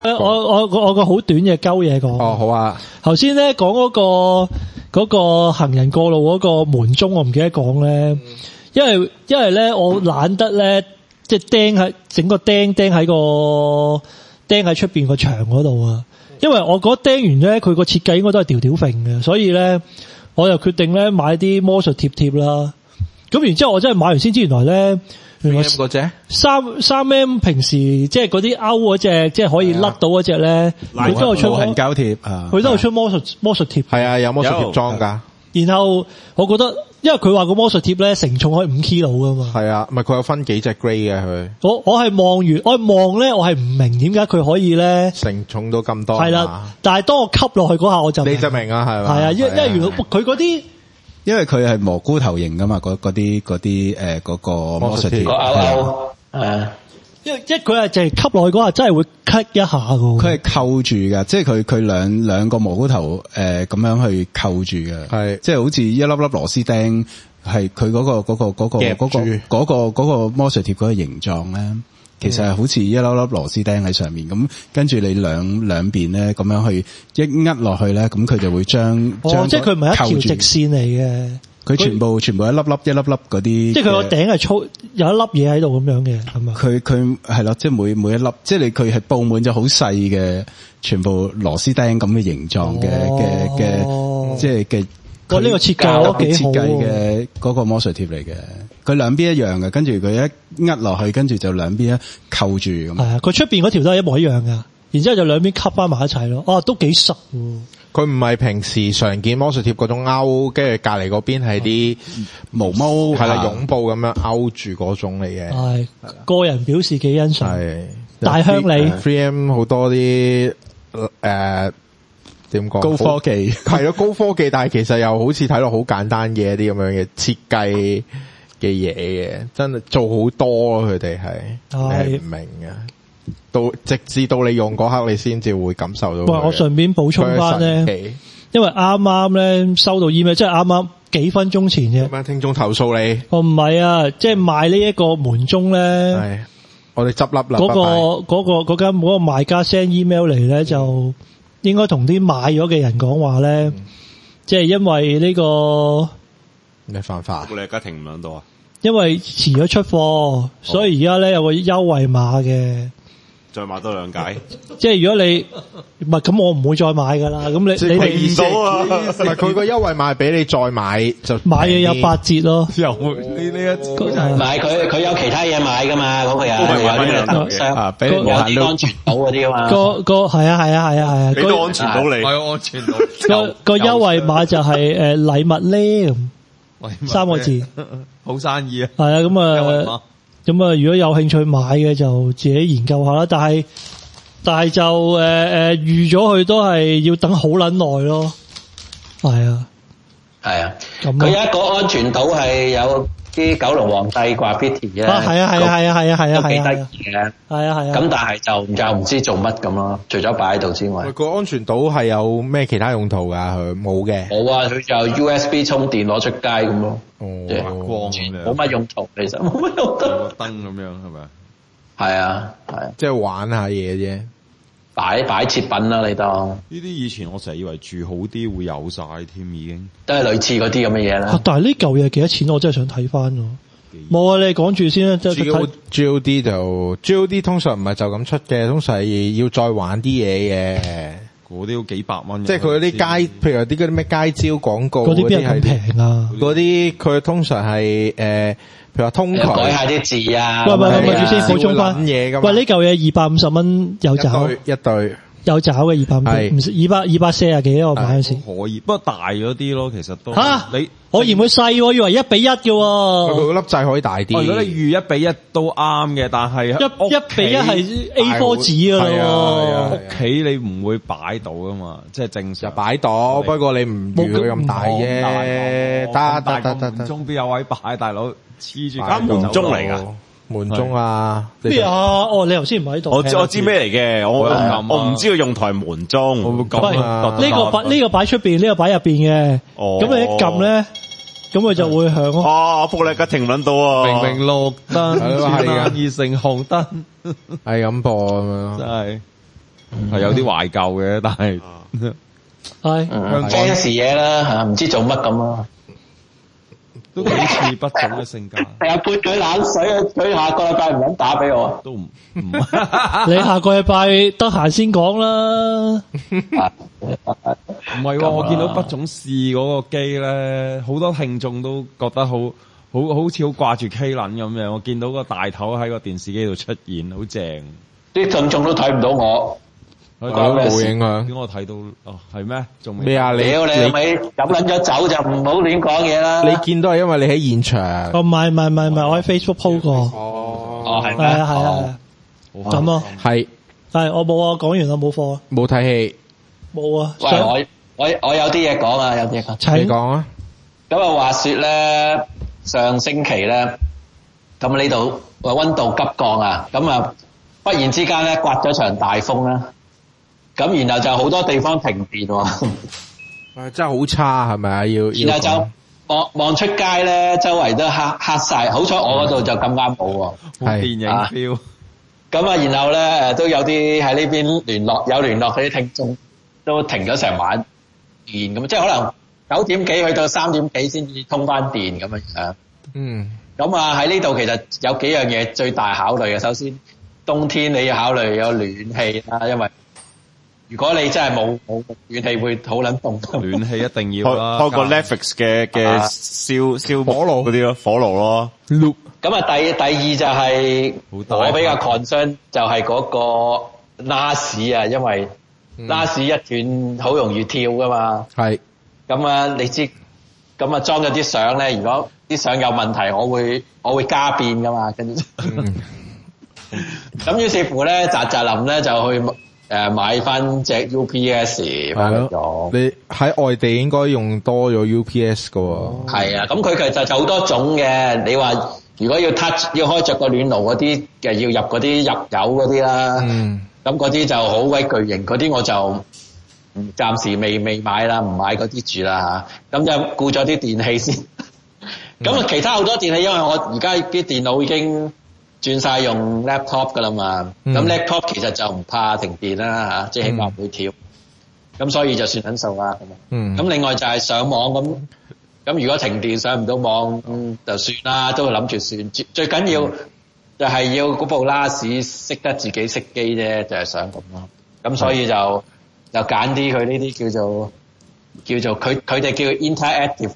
我個好短嘅鳩嘢講。 哦，好啊。 頭先咧講嗰個行人過路嗰個門鐘，我唔記得講咧，因為咧我懶得咧，即係整個釘喺出邊個牆嗰度啊。因為我覺得釘完咧，佢個設計應該都係吊吊揈嘅，所以咧我就決定咧買啲魔術貼啦。咁然之後我真係買完先知，原來咧。原來嗰隻 3M 平時即係嗰啲勾嗰隻，即係可以甩到嗰隻咧，佢都有出無痕膠貼啊， 佢都有出魔術貼。 係啊，有魔術貼裝㗎。 然後我覺得，因為佢話個魔術貼咧承重可以5 kg 㗎嘛。 係啊，唔係佢有分幾隻 grade 嘅佢。 我係望咧，我係唔明點解佢可以咧承重到咁多。 係啦，但係當我吸落去嗰下我就你就明啊，係嘛？ 係啊，因為原來佢嗰啲。 因為佢係蘑菇頭型噶嘛，嗰啲嗰個魔術貼， 因為佢係淨係吸落去嗰下真係會 click 一下噶。 佢係扣住噶，即係佢兩個蘑菇頭咁樣去扣住嘅，係即係好似一粒粒螺絲釘，係佢嗰個魔術貼嗰個形狀咧。其實係好似一粒粒螺絲釘喺上面，咁跟住你兩邊咧咁樣去一握落去咧，咁佢就會將即係佢唔係一條直線嚟嘅， 佢全部一粒粒嗰啲， 即係佢個頂係粗有一粒嘢喺度咁樣嘅，係咪？ 佢係咯，即係每一粒，即係佢係佈滿咗好細嘅全部螺絲釘咁嘅形狀嘅即係嘅。 呢個設計都幾好嘅嗰個魔術貼嚟嘅，佢兩邊一樣嘅，跟住佢一握落去，跟住就兩邊一扣住咁。係啊，佢出邊嗰條都係一模一樣噶，然之後就兩邊吸翻埋一齊咯。哦，都幾實喎。 佢唔係平時常見魔術貼嗰種勾，跟住隔離嗰邊係啲毛毛，係啦，擁抱咁樣勾住嗰種嚟嘅。 係個人表示幾欣賞。係大鄉里 3M 好多啲點講？高科技係咯，高科技，但係其實又好似睇落好簡單嘅一啲咁樣嘅設計嘅嘢嘅，真係做好多咯。佢哋係你係唔明嘅，直至到你用嗰刻，你先至會感受到。 喂，我順便補充翻咧，因為啱啱咧收到 email，即係啱啱幾分鐘前嘅。 咁聽眾投訴你？ 哦，唔係啊，即係賣呢一個門鐘咧。 係我哋執笠啦。 嗰間嗰個賣家 send email 嚟咧就。應該同啲買咗嘅人講話咧，即係因為呢個咩犯法？ 你而家停唔響到啊？ 因為遲咗出貨，所以而家咧有個優惠碼嘅。 再買多2解， 即係如果你唔係咁，我唔會再買噶啦。咁你唔到啊？唔係佢個優惠碼俾你再買就買嘢有8折咯。 又呢一買佢有其他嘢買噶嘛？嗰個有啊，俾你無限安全島嗰啲啊嘛。 個係啊， 俾到安全島你， 係安全島。 個優惠碼就係禮物咧咁，3個字， 好生意啊。 係啊，咁啊，如果有興趣買嘅就自己研究下啦。但係就預咗佢都係要等好撚耐咯。係啊， 佢有一個安全島係有啲九龍皇帝掛 Bitty 嘅。 係啊， 都幾得意嘅。係啊。咁但係就唔知做乜咁咯，除咗擺喺度之外。 個安全島係有咩其他用途㗎？佢冇嘅。 冇啊，佢就 USB 充電攞出街咁咯。 發光咁樣， 冇乜用途，其實冇乜用途。 有個燈咁樣係咪？ 係啊， 即係玩下嘢啫， 擺設品啦，你當呢啲以前我成日以為住好啲會有晒添，已經都係類似嗰啲咁嘅嘢啦。 但係呢嚿嘢幾多錢？我真係想睇翻喎。冇啊，你講住先啦。 GOD 通常唔係就咁出嘅，通常係要再玩啲嘢嘅。 嗰啲要幾百蚊， 即係佢嗰啲街，譬如有啲嗰啲咩街招廣告嗰啲邊係咁平啊？ 嗰啲佢通常係譬如話通台改下啲字啊。 喂，住先補充翻嘢咁。 喂，呢嚿嘢250蚊有找一對有找嘅240幾我買嗰時可以，不過大咗啲咯，其實都你我嫌佢細，以為1比1嘅。 佢個粒掣可以大啲。 如果你預1比1都啱嘅，但係 1比1係 A4 紙噶咯。 屋企你唔會擺到噶嘛，即係正常擺到，不過你唔預佢咁大啫。得門鐘邊有位擺，大佬黐住間門鐘嚟噶。 門鐘啊？ 咩啊？哦，你頭先唔喺度。 我知咩嚟嘅，我唔知佢用台門鐘。 我會撳啊。 呢個擺出邊，呢個擺入邊嘅。咁你一撳咧，咁佢就會響咯。 哦，福利而家停撚到啊！ 明明綠燈， 係熱成紅燈， 係咁播咁樣。 真係。 係有啲懷舊嘅，但係係 fans 嘢啦嚇，唔知做乜咁啊。 都幾似畢總嘅性格。 成日潑佢冷水啊！佢下個禮拜唔肯打俾我。 都唔你下個禮拜得閒先講啦。 唔係喎，我見到畢總試嗰個機咧，好多聽眾都覺得好似好掛住 K 輪咁樣。我見到個大頭喺個電視機度出現，好正。 啲聽眾都睇唔到我。 我冇影響。 點我睇到？哦，係咩？仲未咩啊？你咪飲撚咗酒就唔好亂講嘢啦。 你見到係因為你喺現場。 唔係，我喺 Facebook 鋪過。 哦，係咩？ 係啊。咁咯。 係我冇啊，講完啦，冇課。 冇睇戲。 冇啊。 喂，我有啲嘢講啊，有啲嘢講。 你講啊。 咁啊，話說咧，上星期咧，咁呢度溫度急降啊，咁啊，忽然之間咧刮咗場大風啦。咁然後就好多地方停電喎， 真係好差係咪啊？ 然後就望出街咧，周圍都黑晒，好彩我嗰度就咁啱冇喎。 係電影 feel。 咁啊，然後咧都有啲喺呢邊有聯絡嗰啲聽眾都停咗成晚電咁，即係可能9點幾去到3點幾先至通翻電咁樣。咁啊喺呢度其實有幾樣嘢最大考慮嘅，首先冬天你要考慮有暖氣啦，因為如果你真係冇暖氣會好撚凍， 暖氣一定要啦。 開個 Netflix 嘅燒火爐嗰啲咯，火爐咯。 咁啊，第二就係我比較 concern 就係嗰個拉屎啊，因為拉屎一斷好容易跳噶嘛。係。咁啊，你知咁啊裝咗啲相咧，如果啲相有問題，我會加變噶嘛，跟住。咁於是乎咧，扎林咧就去。買翻隻 UPS 翻嚟用， 你喺外地應該用多咗 UPS 噶喎。係啊，咁佢其實就好多種嘅。你話如果要開着個暖爐嗰啲嘅，要入嗰啲入油嗰啲啦。咁嗰啲就好鬼巨型，嗰啲我就暫時未買啦，唔買嗰啲住啦嚇。咁就顧咗啲電器先。咁啊，其他好多電器，因為我而家啲電腦已經轉晒用 laptop 噶啦嘛，咁 laptop 其實就唔怕停電啦嚇，即係起碼唔會跳，咁所以就算緊數啦。咁另外就係上網咁如果停電上唔到網就算啦，都會諗住算。最緊要就係要嗰部 NAS 識得自己熄機啫，就係想咁咯。咁所以就揀啲佢呢啲叫做佢哋叫 interactive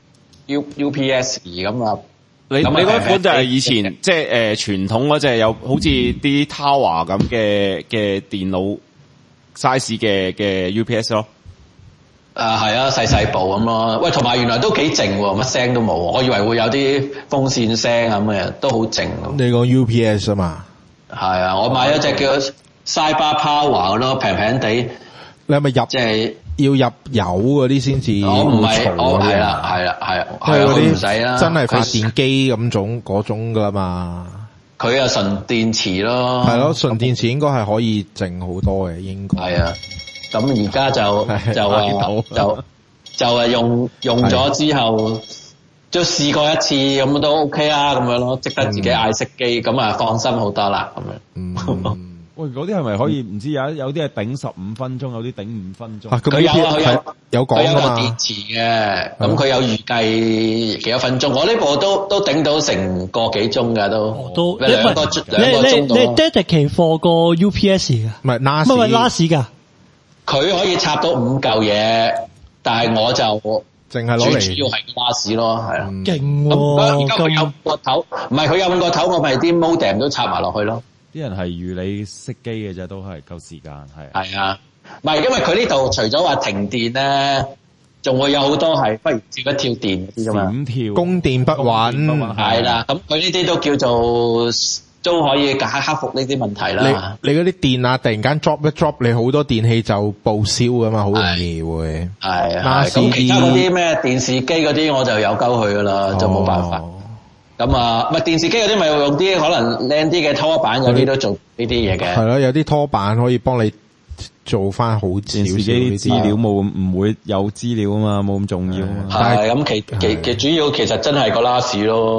UPS 咁啊。 你嗰款就係以前即係傳統嗰隻有好似啲 Tower 咁嘅電腦 size 嘅 UPS 咯。 係啊，細部咁咯。喂，同埋原來都幾靜喎，乜聲都冇。我以為會有啲風扇聲咁嘅，都好靜。 你講 UPS 啊嘛？ 係啊，我買咗隻叫 Cyber Power 咯，平平地。 你係咪入？即係要入油嗰啲先至？ 我唔係，我係啦，係嗰啲唔使啦， 真係發電機嗰種噶啦嘛。佢係純電池咯。 係咯，純電池應該係可以靜好多嘅，應該。係啊， 咁而家就用咗之後，都試過一次，咁都 OK 啦，咁樣咯，即得自己嗌熄機，咁啊放心好多啦，咁樣。 喂，嗰啲係咪可以唔知有啲係頂15分鐘，有啲頂5分鐘？ 佢有講㗎嘛？電池嘅，咁佢有預計幾多分鐘？我呢部都頂到成個幾鐘㗎都。兩個鐘到。 你 dedicate for 個 UPS 㗎？ 唔係 NAS 㗎？ 佢可以插到5嚿嘢，但係我就淨係攞嚟主要係 NAS 咯，係啊。 勁喎！ 而家佢有5個頭，唔係佢有5個頭，我咪啲 modem 都插埋落去咯。 啲人係預你熄機嘅啫，都係夠時間係。 係啊，唔係因為佢呢度除咗話停電咧，仲會有好多係忽然之間跳電嗰啲㗎嘛。 閃跳， 供電不穩。係啦，咁佢呢啲都叫做都可以克服呢啲問題啦。 你嗰啲電啊，突然間 drop 一 drop，你好多電器就報銷㗎嘛，好容易會。係啊， 咁其他嗰啲咩電視機嗰啲我就有鳩佢㗎啦，就冇辦法。咁啊，咪電視機嗰啲咪用啲可能靚啲嘅拖板，有啲都做呢啲嘢嘅。係咯，有啲拖板可以幫你做翻好少少電視機資料唔會有資料啊嘛，冇咁重要啊嘛。 係咁，其主要其實真係個 NAS 咯。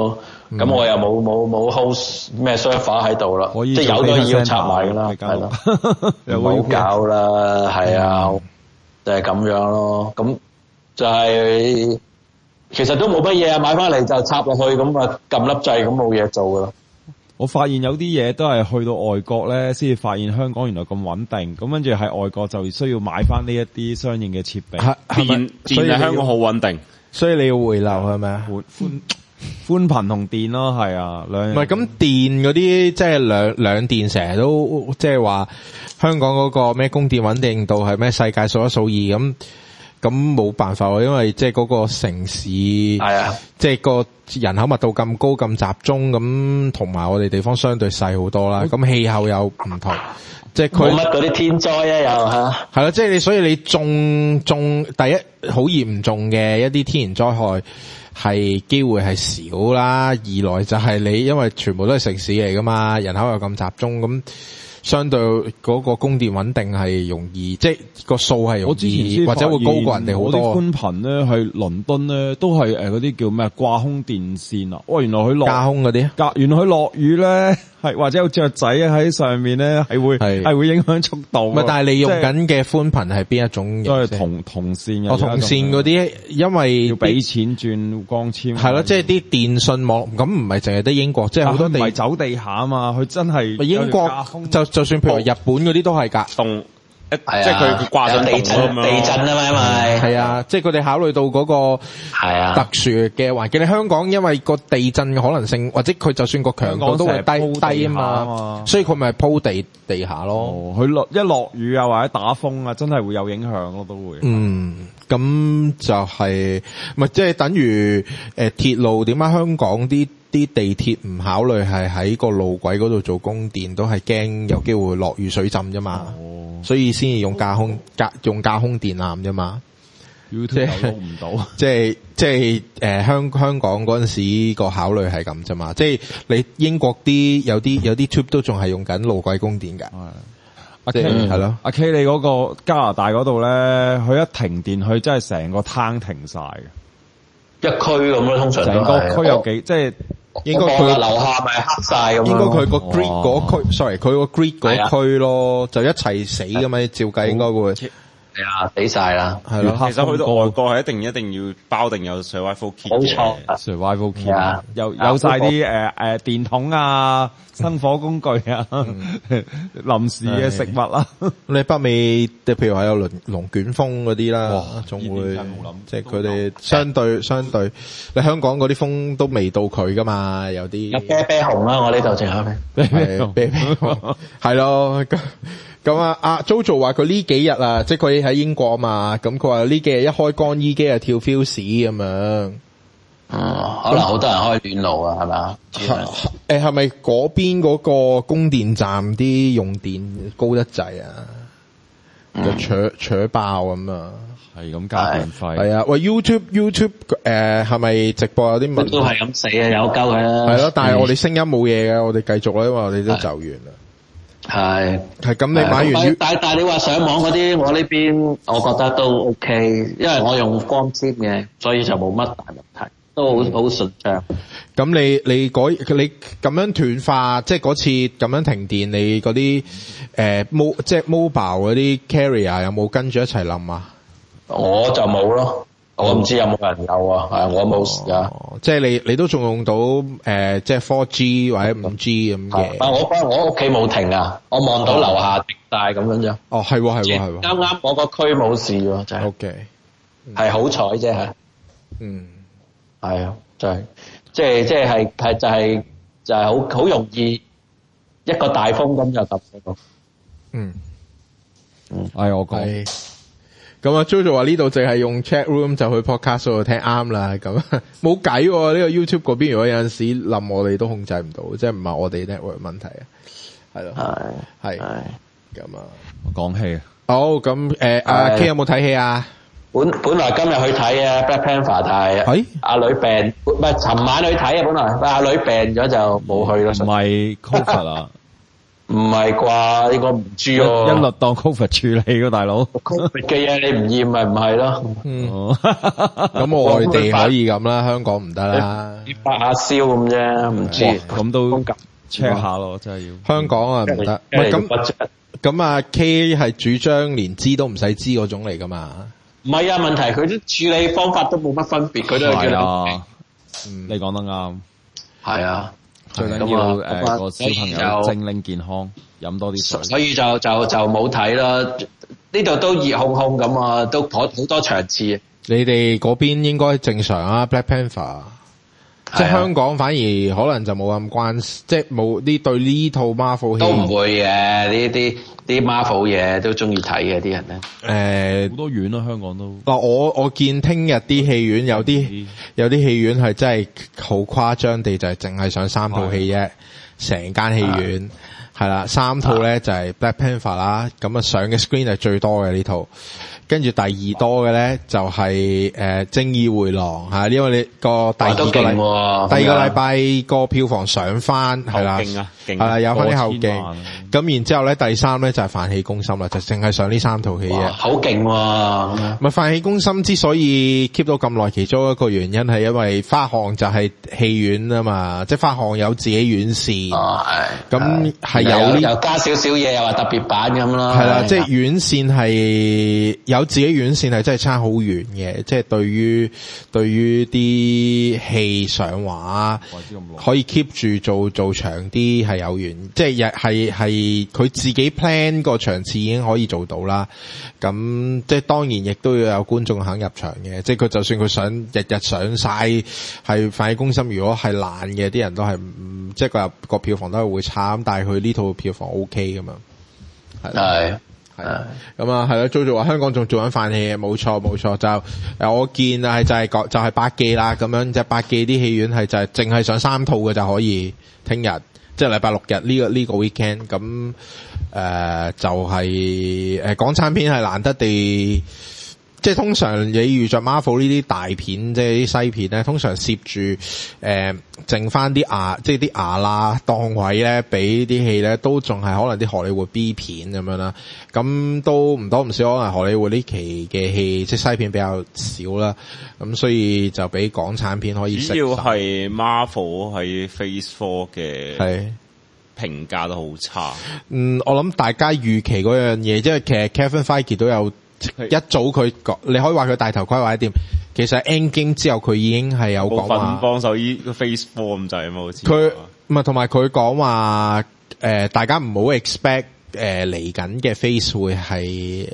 咁我又冇 host 咩 server 喺度啦，即係有都要插埋㗎啦，係啦，唔好搞啦，係啊，就係咁樣咯。咁就係其實都冇乜嘢啊，買翻嚟就插落去，咁啊撳粒掣，咁冇嘢做㗎啦。 我發現有啲嘢都係去到外國咧，先至發現香港原來咁穩定。咁跟住喺外國就需要買翻呢一啲相應嘅設備。 電喺香港好穩定， 所以你要回流係咪啊？ 寬頻同電咯，係啊，兩樣。 唔係咁電嗰啲，即係兩電成日都即係話香港嗰個咩供電穩定度係咩世界數一數二咁冇辦法喎，因為即係嗰個城市係啊，即係個人口密度咁高咁集中咁，同埋我哋地方相對細好多啦。咁氣候又唔同，即係佢冇乜嗰啲天災啊，又嚇係啦，即係你所以你種第一好嚴唔重嘅一啲天然災害係機會係少啦，二來就係你因為全部都係城市嚟噶嘛，人口又咁集中咁。相對嗰個供電穩定係容易，即係個數係容易，或者會高過人哋好多。 我啲寬頻咧，係倫敦咧都係嗰啲叫咩掛空電線啊！原來佢落架空嗰啲， 原來佢落雨咧係或者有雀仔喺上面咧係會影響速度。 唔係，但係你用緊嘅寬頻係邊一種？ 都係銅線嘅。 銅線嗰啲，因為要俾錢轉光纖。係咯，即係啲電信網咁唔係淨係得英國，即係好多地唔係走地下啊嘛，佢真係英國就算譬如日本嗰啲都係㗎， 即係佢掛上地震啊嘛，因為係啊，即係佢哋考慮到嗰個特殊嘅環境。你香港因為個地震嘅可能性，或者佢就算個強度都會低啊嘛，所以佢咪鋪地下咯。 佢一落雨啊或者打風啊，真係會有影響咯，都會。 咁就係咪即係等於鐵路點解香港啲地鐵唔考慮係喺個路軌嗰度做供電，都係驚有機會落雨水浸啫嘛，所以先至用架空電纜啫嘛。 YouTube 錄唔到， 即係香港嗰陣時個考慮係咁啫嘛。即係你英國有啲 tube 都仲係用緊路軌供電㗎。 阿 K 係咯，阿 K 你嗰個加拿大嗰度咧，佢一停電，佢真係成個攤停晒嘅， 一區咁咯，通常成個區有幾即係。 應該佢樓下咪黑晒咁。 應該佢個 grid 嗰區，sorry，佢個 grid 嗰區咯，就一齊死噶嘛，照計應該會。 係啊，死晒啦。 係咯， 其實去到外國係一定要包定有 survival kit。 冇錯 ，survival kit 有晒啲電筒啊、生火工具啊、臨時嘅食物啦。 你北美譬如話有龍捲風嗰啲啦，仲會即係佢哋相對，你香港嗰啲風都未到佢噶嘛，有啲有啤啤熊啦，我呢度淨係啤熊，係咯。咁啊，Jojo 話佢呢幾日啊，即係佢喺英國啊嘛，咁佢話呢幾日一開乾衣機啊跳 fuse 咁樣。 可能好多人開暖爐啊，係嘛？ 係咪嗰邊嗰個供電站啲用電高得滯啊？就扯爆咁啊！ 係咁加電費。係啊，喂 YouTube 係咪直播有啲問題？ 都係咁死啊，有鳩佢啦。 係咯，但係我哋聲音冇嘢嘅，我哋繼續啦，因為我哋都就完啦。係咁，你買完但係你話上網嗰啲，我呢邊我覺得都 OK，因為我用光纖嘅，所以就冇乜大問題，都好順暢。 咁你咁樣斷化，即係嗰次咁樣停電，你嗰啲即係 mobile 嗰啲 carrier 有冇跟住一齊冧啊？ 我就冇咯。我唔知有冇人有啊，係我冇事啊。 即係你都仲用到即係 4G 或者 5G 咁嘅。 我屋企冇停啊，我望到樓下停晒咁樣啫。 哦，係喎。 啱啱我個區冇事喎，就係。 OK， 係好彩啫嚇。係啊，就係即係好容易一個大風咁就揼死個。 我講。 咁啊 Jojo 話呢度淨係用 chat room 就去 podcast 度聽啱啦，咁冇計喎。呢個 YouTube 嗰邊如果有陣時冧我哋都控制唔到，即係唔係我哋 network 問題啊，係咯，係咁啊。 講戲啊， 好咁阿 K 有冇睇戲啊？ 本來今日去睇啊 Black Panther， 但係阿女病，唔係尋晚去睇啊，本來阿女病咗就冇去咯。 唔係 COVID 啊。 唔係啩？應該唔知一喎。 律當 Covid 處理嘅大佬。 Covid 嘅嘢你唔驗咪唔係咯？ 咁我外地可以咁啦，香港唔得啦。 發下燒咁啫，唔知。 咁都 check 下咯，真係要。 香港啊唔得。唔係咁啊 K 係主張連知都唔使知嗰種嚟噶嘛？ 唔係啊，問題佢啲處理方法都冇乜分別，佢都係叫啊。你講得啱。 係啊。 最緊要個小朋友精靈健康，飲多啲水。 所以就冇睇啦。呢度都熱烘烘咁啊，都好多場次。 你哋嗰邊應該正常啊 ，Black Panther。即係香港反而可能就冇咁關，即係冇呢對呢套 Marvel 戲都唔會嘅，呢啲 Marvel 嘢都中意睇嘅啲人咧。 好多院咯，香港都。 嗱，我見聽日啲戲院有啲戲院係真係好誇張地就係淨係上3套戲啫，成間戲院係啦，3套咧就係 Black Panther 啦，咁啊上嘅 screen 係最多嘅呢套。跟住第二多嘅咧就係正義迴廊嚇，因為你個第二個禮拜個票房上翻係啦，係啦有翻啲後勁。咁然之後咧第三咧就係飯戲攻心啦，就淨係上呢3套戲嘅。 好勁喎！ 咪飯戲攻心之所以 keep 到咁耐，其中一個原因係因為花巷就係戲院啊嘛，即係花巷有自己院線，咁係有又加少少嘢，又話特別版咁啦。 係啦，即係院線係有自己院線係真係差好遠嘅，即係對於啲戲上畫可以 keep 住做長啲係有緣，即係係佢自己 plan 個場次已經可以做到啦。咁即係當然亦都要有觀眾肯入場嘅，即係佢就算佢想日日上晒係飯戲攻心，如果係爛嘅，啲人都係即係個票房都係會差，但係佢呢套票房 OK 噶嘛。係咁啊，係咯，Jojo話香港仲做緊飯戲，冇錯，就我見啊，就係百記啦，咁樣就百記啲戲院係就係淨係上3套嘅就可以，聽日即係禮拜6日呢個 weekend，咁就係港產片係難得地。即係通常你遇着 Marvel 呢啲大片，即係啲西片咧，通常攝住剩翻啲即係啲牙啦檔位咧，俾啲戲咧都仲係可能啲荷里活 B 片咁樣啦。咁都唔多唔少，可能荷里活呢期嘅戲即係西片比較少啦。咁所以就俾港產片可以食。 主要係 Marvel 喺 Phase 4嘅評價都好差。 我諗大家預期嗰樣嘢，即係其實 Kevin Feige 都有。一早佢講，你可以話佢大頭盔或者點，其實 Endgame 之後佢已經係有講話幫手依個 Phase 4咁滯啊嘛，好似佢唔係同埋佢講話大家唔好 expect 嚟緊嘅 Phase 會係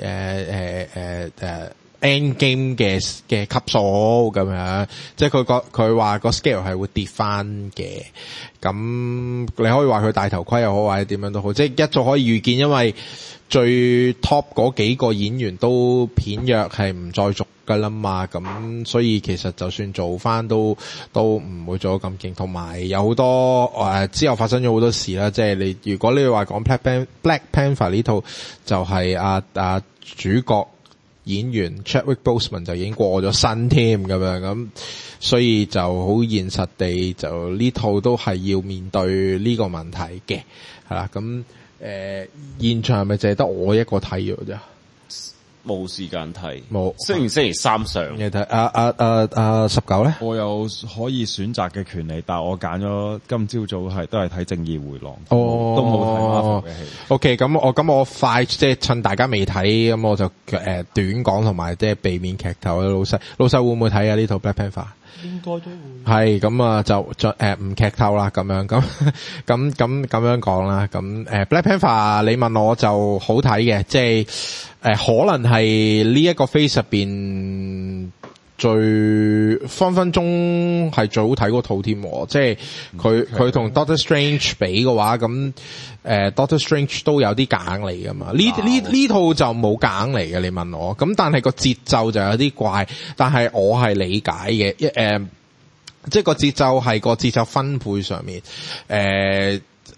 Endgame 嘅級數咁樣，即係佢話個 scale 係會跌翻嘅。咁你可以話佢大頭盔又好，或者點樣都好，即係一早可以預見，因為最 top 嗰幾個演員都片約係唔再續噶啦嘛，咁所以其實就算做翻都唔會做到咁勁，同埋有好多之後發生咗好多事啦，即係如果你話講 Black Panther 呢套就係主角演員 Chadwick Boseman 就已經過咗身添咁樣，咁所以就好現實地就呢套都係要面對呢個問題嘅，係啦咁。現場係咪淨係得我一個睇咗啫？ 冇時間睇， 冇。 雖然星期3上， 你睇19咧？ 我有可以選擇嘅權利，但係我揀咗今朝早都係睇《正義迴廊》，都冇睇 Marvel 嘅戲。 OK，咁我快即係趁大家未睇，咁我就短講同埋即係避免劇透啦。老細會唔會睇啊？呢套 Black Panther？ 應該都會係咁啊，就唔劇透啦，咁樣咁樣講啦。咁Black Panther 你問我就好睇嘅，即係可能係呢一個 phase 入邊最分分鐘係最好睇嗰套添，即係佢同 Doctor Strange 比嘅話，咁Doctor Strange 都有啲夾硬嚟噶嘛。呢套就冇夾硬嚟嘅，你問我。咁但係個節奏就有啲怪，但係我係理解嘅，即係個節奏係個節奏分配上面，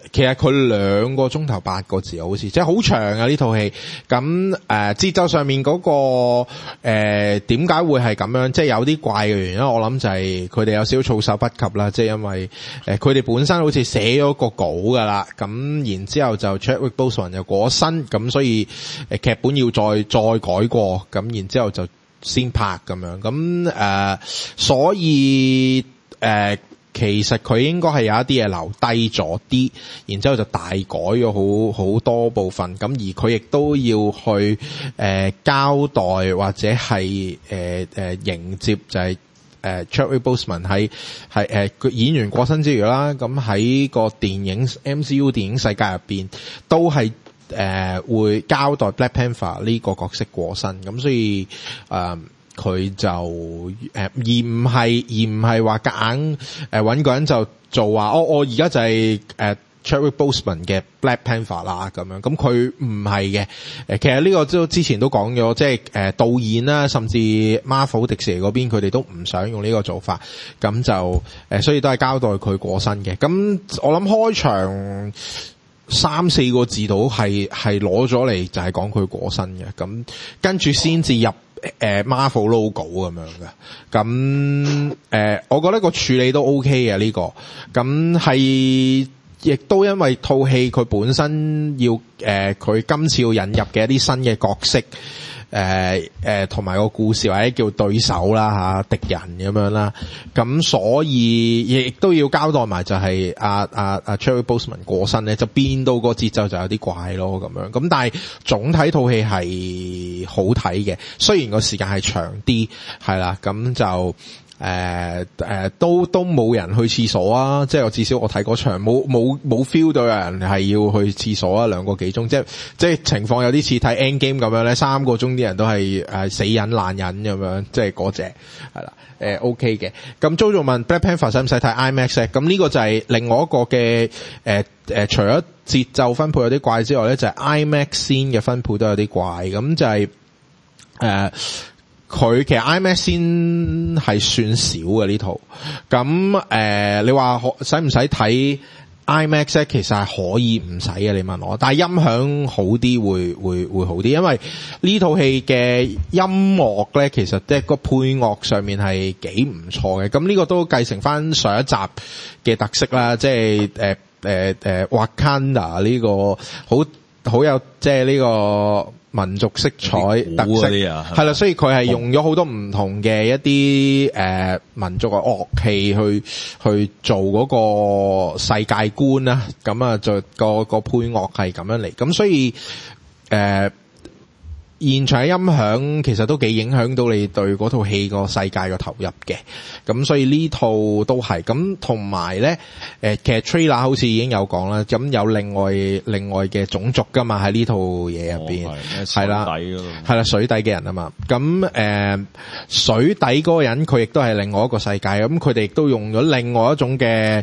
其實佢2個鐘頭8個字好似，即係好長啊呢套戲。咁節奏上面嗰個點解會係咁樣？即係有啲怪嘅原因，我諗就係佢哋有少少措手不及啦。即係因為佢哋本身好似寫咗個稿噶啦，咁然之後就 Chadwick Boseman 又過咗身，咁所以劇本要再改過，咁然之後就先拍咁樣。咁所以其實佢應該係有一啲嘢留低咗啲，然之後就大改咗好多部分。咁而佢亦都要去交代或者係迎接就係Chadwick Boseman 喺佢演員過身之餘啦，咁喺個電影 MCU 電影世界入邊都係會交代 Black Panther 呢個角色過身。咁所以佢就而唔係話夾硬搵個人就做話我而家就係Chadwick Boseman 嘅 Black Panther 啦咁樣。咁佢唔係嘅。其實呢個都之前都講咗，即係導演啦，甚至 Marvel 迪士尼嗰邊佢哋都唔想用呢個做法。咁就所以都係交代佢過身嘅。咁我諗開場3-4個字度係攞咗嚟就係講佢過身嘅。咁跟住先至入Marvel logo 咁樣嘅。咁我覺得個處理都 OK 嘅呢個。咁係亦都因為套戲佢本身要佢今次要引入嘅一啲新嘅角色，同埋個故事或者叫對手啦敵人咁樣啦，咁所以亦都要交代埋就係Chadwick Boseman 過身咧，就變到個節奏就有啲怪咯咁樣。咁但係總體套戲係好睇嘅，雖然個時間係長啲，係啦，咁就都冇人去廁所啊！即係至少我睇嗰場冇 feel 到有人係要去廁所啊，2個幾鐘，即係情況有啲似睇 Endgame 咁樣咧，3個鐘啲人都係死忍爛忍咁樣，即係嗰隻係啦。OK 嘅。咁 Jojo 問 Black Panther 使唔使睇 IMAX 咧？咁呢個就係另外一個嘅除咗節奏分配有啲怪之外咧，就係 IMAX scene 嘅分配都有啲怪。咁就係佢其實 IMAX 先係算少嘅呢套。咁你話使唔使睇 IMAX 咧？其實係可以唔使嘅，你問我。但係音響好啲會好啲，因為呢套戲嘅音樂咧，其實即係個配樂上面係幾唔錯嘅。咁呢個都繼承翻上一集嘅特色啦，即係Wakanda 呢個好有即係呢個民族色彩特色係啦，所以佢係用咗好多唔同嘅一啲民族嘅樂器去做嗰個世界觀啦。咁啊，就個配樂係咁樣嚟，咁所以現場嘅音響其實都幾影響到你對嗰套戲個世界嘅投入嘅。咁所以呢套都係咁，同埋咧其實 trailer 好似已經有講啦，咁有另外嘅種族噶嘛喺呢套嘢入邊，係啦，係啦，水底嘅人啊嘛。咁水底嗰個人佢亦都係另外一個世界，咁佢哋亦都用咗另外一種嘅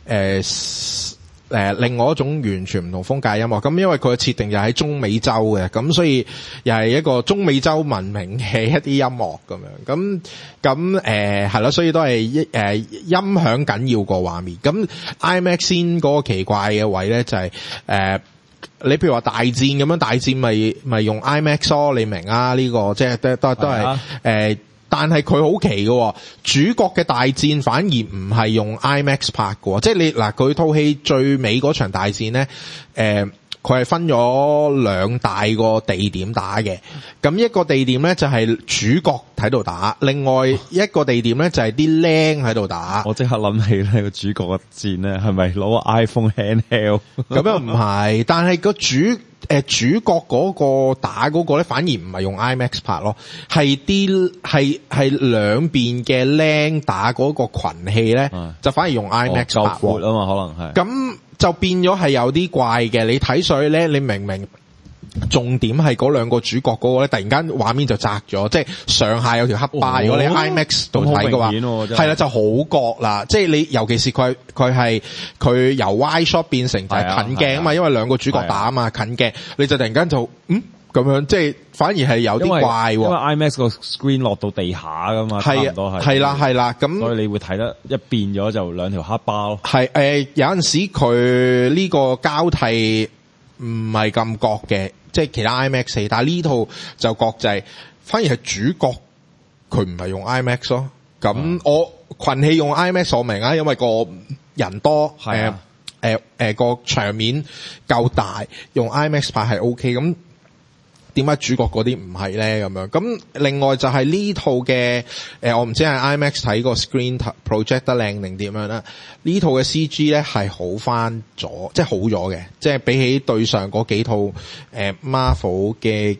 另外一種完全唔同風格嘅音樂。咁因為佢嘅設定就喺中美洲嘅，咁所以又係一個中美洲文明嘅一啲音樂咁樣。咁係啦，所以都係音響緊要過畫面。咁 IMAX 先嗰個奇怪嘅位咧就係你譬如話大戰咁樣，大戰咪用 IMAX 咯，你明啊？呢個即係都係但係佢好奇嘅，主角嘅大戰反而唔係用 IMAX 拍嘅，即係你嗱佢套戲最尾嗰場大戰咧，佢係分咗2大個地點打嘅。咁一個地點咧就係主角喺度打，另外一個地點咧就係啲僆喺度打。 我即刻諗起咧個主角嘅戰咧，係咪攞個 iPhone handheld？ 咁又唔係，但係個主角嗰個打嗰個咧，反而唔係用 IMAX 拍咯，係兩邊嘅僆打嗰個群戲咧，就反而用 IMAX 拍。 夠闊啊嘛，可能係。 咁就變咗係有啲怪嘅，你睇上去咧，你明明重點係嗰2個主角嗰個咧，突然間畫面就窄咗，即係上下有條黑巴。如果你 IMAX 度睇嘅話，係啦就好覺啦。即係你尤其是佢由 wide shot 變成就係近鏡啊嘛，因為2個主角打啊嘛，近鏡你就突然間就咁樣，即係反而係有啲怪喎。 因為 IMAX 個 screen 落到地下噶嘛，差唔多係啦，咁所以你會睇得一變咗就兩條黑包咯。 係有陣時佢呢個交替唔係咁覺嘅，即係其他 IMAX 4，但係呢套就國際，反而係主角佢唔係用 IMAX 咯。咁我群戲用 IMAX 我明啊，因為個人多，個場面夠大，用 IMAX 拍係 OK。咁點解主角嗰啲唔係咧？咁樣咁另外就係呢套嘅我唔知係 IMAX 睇個 screen project 得靚定點樣啦。呢套嘅 CG 咧係好翻咗，即係好咗嘅，即係比起對上嗰幾套Marvel 嘅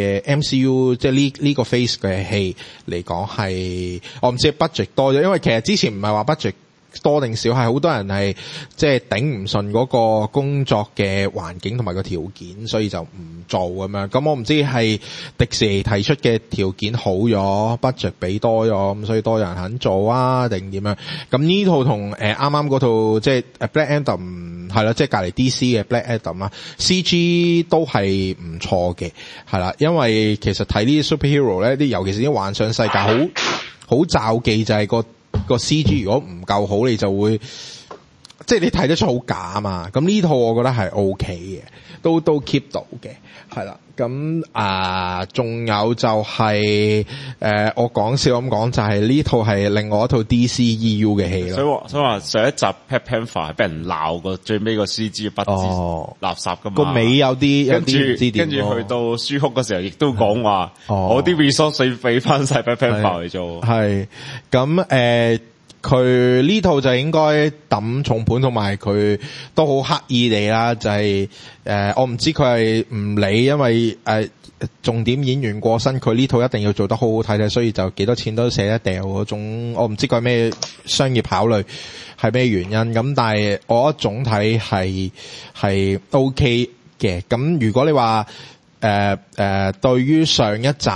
MCU 即係呢個 phase 嘅戲嚟講係我唔知 budget 多咗，因為其實之前唔係話 budget多定少，係好多人係即係頂唔順嗰個工作嘅環境同埋個條件，所以就唔做咁樣。咁我唔知係迪士尼提出嘅條件好咗 budget 俾多咗，咁所以多人肯做啊定點樣。咁呢套同啱啱嗰套即係 Black Adam 係啦，即係隔離 DC 嘅 Black Adam 啊 CG 都係唔錯嘅，係啦，因為其實睇呢啲 superhero 咧，啲尤其是啲幻想世界好罩忌，就係個 CG 如果唔夠好，你就會即係你睇得出好假嘛。咁呢套我覺得係 OK 嘅，都 keep 到嘅，係啦。咁仲有就係我講笑咁講，就係呢套係另外一套 DCEU 嘅戲咯。 所以話上一集 Black Panther 係俾人鬧過最尾個 CG 不知垃圾噶嘛。個尾有啲唔知點。 跟住去到書哭嘅時候，亦都講話我啲 resource 要俾翻晒 Black Panther 嚟做。 係咁佢呢套就應該抌重盤，同埋佢都好刻意地啦，就係我唔知佢係唔理，因為重點演員過身，佢呢套一定要做得好好睇，所以就幾多錢都捨得掉嗰種。我唔知佢係咩商業考慮，係咩原因咁，但係我覺得總體係 OK 嘅。咁如果你話對於上一集，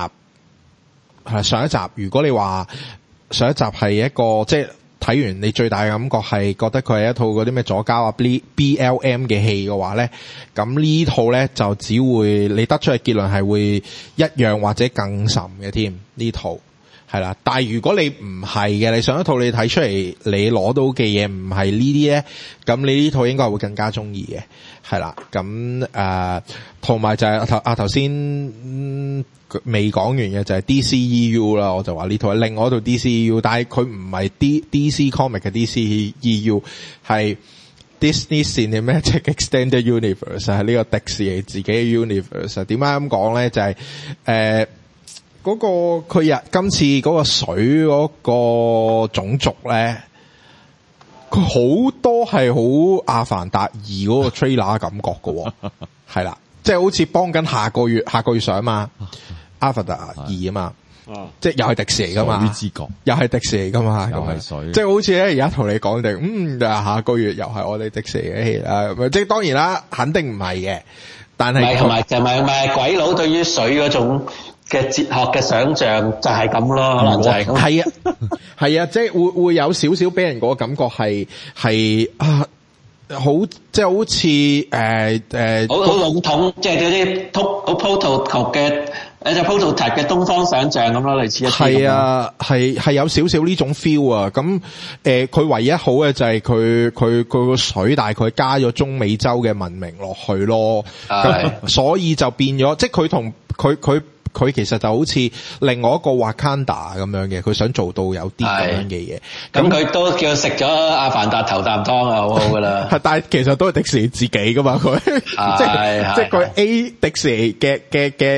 如果你話上一集係一個即係睇完你最大嘅感覺係覺得佢係一套嗰啲咩左膠啊 BLM 嘅戲嘅話咧，咁呢套咧就只會你得出嘅結論係會一樣或者更甚嘅添。呢套係啦，但係如果你唔係嘅，你上一套你睇出嚟你攞到嘅嘢唔係呢啲咧，咁你呢套應該會更加中意嘅，係啦。咁同埋就係頭先未講完嘅就係 DCEU 啦，我就話呢套係另外一套 DCEU， 但係佢唔係 DC Comic 嘅 DCEU， 係 Disney Cinematic Extended Universe， 係呢個迪士尼自己嘅 universe。點解咁講咧？就係嗰個佢今次嗰個水嗰個種族咧，佢好多係好阿凡達二嗰個 trailer 感覺㗎，係啦，即係好似幫緊下個月上嘛。阿凡達2啊嘛，即係又係迪士尼噶嘛，又係迪士尼噶嘛，又係水，即係好似咧而家同你講定，下個月又係我哋迪士尼嘅戲啦，即係當然啦，肯定唔係嘅，但係同埋就係鬼佬對於水嗰種嘅哲學嘅想像就係咁咯，可能就係咁。 係啊，即係會有少少俾人嗰個感覺係好即係好似好籠統，即係嗰啲好 prototype 嘅prototype 嘅東方想像咁咯，類似一啲。係啊，係有少少呢種 feel 啊。咁佢唯一好嘅就係佢個水大概加咗中美洲嘅文明落去咯。咁所以就變咗，即係佢同佢其實就好似另外一個 Wakanda 咁樣嘅，佢想做到有啲咁樣嘅嘢。咁佢都叫食咗阿凡達頭啖湯啊，好好噶啦。但係其實都係迪士尼自己噶嘛，佢即係佢 A 迪士尼嘅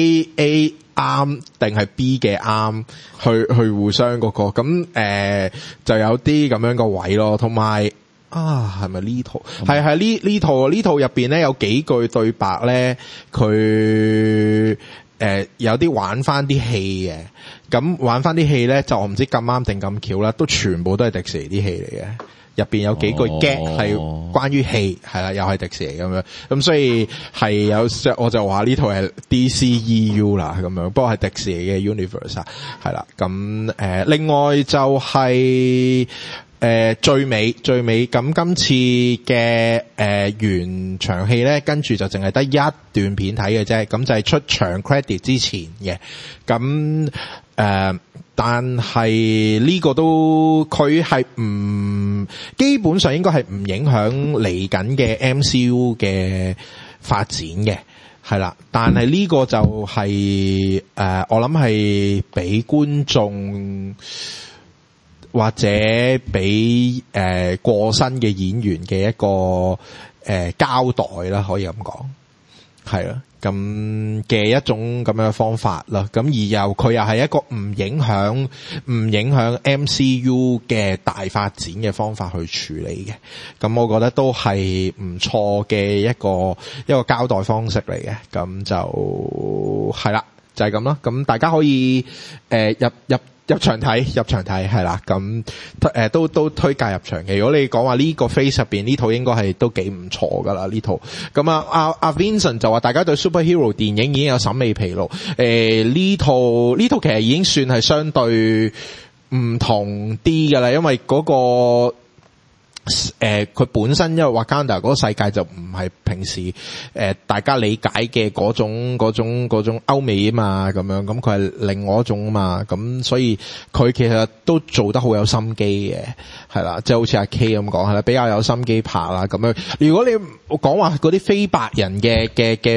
A 啱定係 B 嘅啱，去互相嗰個咁就有啲咁樣個位咯。同埋係咪呢套？係呢套入邊咧有幾句對白咧，佢有啲玩翻啲戲嘅，咁玩翻啲戲咧就我唔知咁啱定咁巧啦，都全部都係迪士尼啲戲嚟嘅。入邊有幾句 gag 係關於戲，係啦，又係迪士尼咁樣，咁所以係有我就話呢套係 DCEU 啦咁樣，不過係迪士尼嘅 universe 係啦。咁另外就係最尾咁今次嘅完場戲咧，跟住就淨係得一段片睇嘅啫，咁就係出場 credit 之前嘅，咁但係呢個都佢係基本上應該係唔影響嚟緊嘅 MCU 嘅發展嘅，係啦，但係呢個就係我諗係俾觀眾或者俾過身嘅演員嘅一個交代啦，可以咁講，係啦，咁嘅一種咁樣嘅方法啦。咁而佢又係一個唔影響 MCU 嘅大發展嘅方法去處理嘅。咁我覺得都係唔錯嘅一個交代方式嚟嘅。咁就係啦，就係咁啦。咁大家可以入場睇係啦，咁都推介入場嘅。如果你講話呢個 phase 入邊呢套應該係都幾唔錯噶啦呢套。咁阿 Vincent 就話大家對 superhero 電影已經有審美疲勞。呢套其實已經算係相對唔同啲噶啦，因為嗰個佢本身因為 Wakanda 嗰個世界就唔係平時大家理解嘅嗰種歐美啊嘛，咁樣，咁佢係另外一種啊嘛，咁所以佢其實都做得好有心機嘅，係啦，即係好似阿 K 咁講係啦，比較有心機拍啦咁樣。如果你講話嗰啲非白人嘅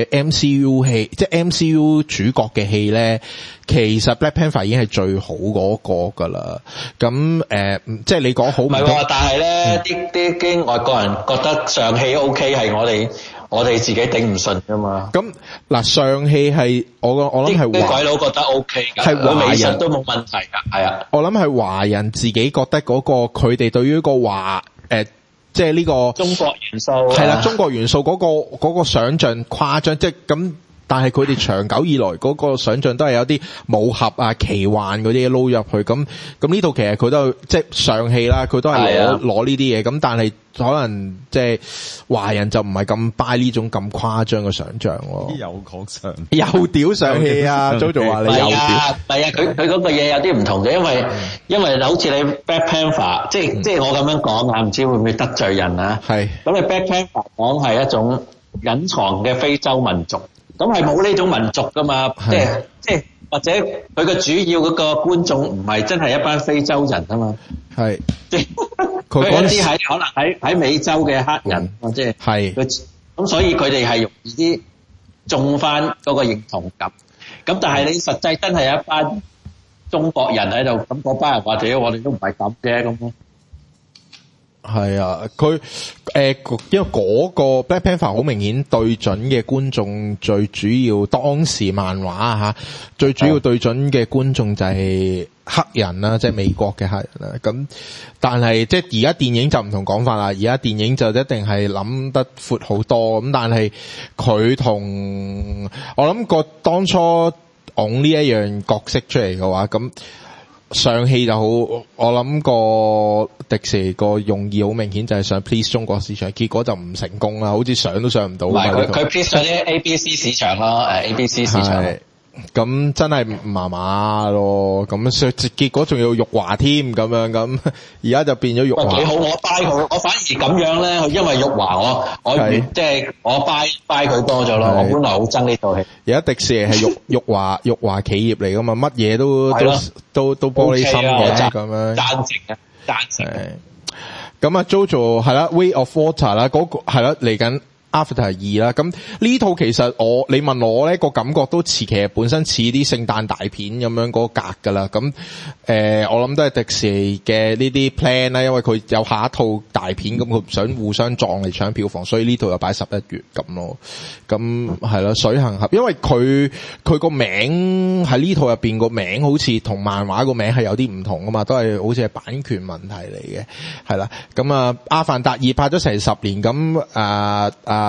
MCU 戲，即係 MCU 主角嘅戲咧，其實 Black Panther 已經係最好嗰個噶啦。咁即係你講好唔係喎， 但係咧啲外國人覺得上戲 OK 係我哋自己頂唔順噶嘛。 咁嗱，上戲係我諗係啲鬼佬覺得 OK 㗎，係華人都冇問題㗎，係啊。 我諗係華人自己覺得嗰個佢哋對於個即係呢個中國元素係啦，中國元素嗰個想像誇張，即係咁。但係佢哋長久以來嗰個想像都係有啲武俠啊、奇幻嗰啲嘢撈入去，咁呢度其實佢都即係上戲啦，佢都係攞呢啲嘢，咁但係可能即係華人就唔係咁 buy 呢種咁誇張嘅想像咯。 有講上又屌上戲啊！Jojo 話你又屌， 係啊，佢嗰個嘢有啲唔同嘅，因為好似你 Black Panther，即係我咁樣講啊，唔知會唔會得罪人啊？係咁，你 Black Panther 講係一種隱藏嘅非洲民族。咁係冇呢種民族噶嘛，即係或者佢嘅主要嗰個觀眾唔係真係一班非洲人啊嘛，係即係佢嗰啲係可能喺美洲嘅黑人，即係咁，所以佢哋係容易啲中翻嗰個認同感。咁但係你實際真係有一班中國人喺度，咁嗰班人或者我哋都唔係咁嘅咁咯。 係啊，佢因為嗰個 Black Panther 好明顯對準嘅觀眾，最主要當時漫畫吓，最主要對準嘅觀眾就係黑人啦，即係美國嘅黑人啦。咁但係即係而家電影就唔同講法啦，而家電影就一定係諗得闊好多。咁但係佢同我諗個當初講呢一樣角色出嚟嘅話，咁上戲就好，我諗個迪士尼個用意好明顯就係想 please 中國市場，結果就唔成功啦，好似上都上唔到。唔係佢 please 咗啲 ABC 市場咯，ABC 市場。咁真係麻麻咯，咁結果仲要辱華添咁樣，咁而家就變咗辱華。幾好，我 buy 佢，我反而咁樣咧，因為辱華我即係我 buy 佢多咗咯。我本來好憎呢套戲。而家迪士尼係辱華企業嚟噶嘛，乜嘢都玻璃心嘅咁樣。贊成啊，贊成。咁啊 Jojo 係啦 ，Way of Water 啦，嗰個係啦嚟緊。Avatar 2啦，咁呢套其實你問我咧個感覺都似，其實本身似啲聖誕大片咁樣嗰個格噶啦，咁我諗都係迪士尼嘅呢啲 plan 啦，因為佢有下一套大片，咁佢唔想互相撞嚟搶票房，所以呢套又擺11月咁咯，咁係啦，水行俠，因為佢個名喺呢套入邊個名好似同漫畫個名係有啲唔同噶嘛，都係好似係版權問題嚟嘅，係啦，咁阿凡達2拍咗成10年，咁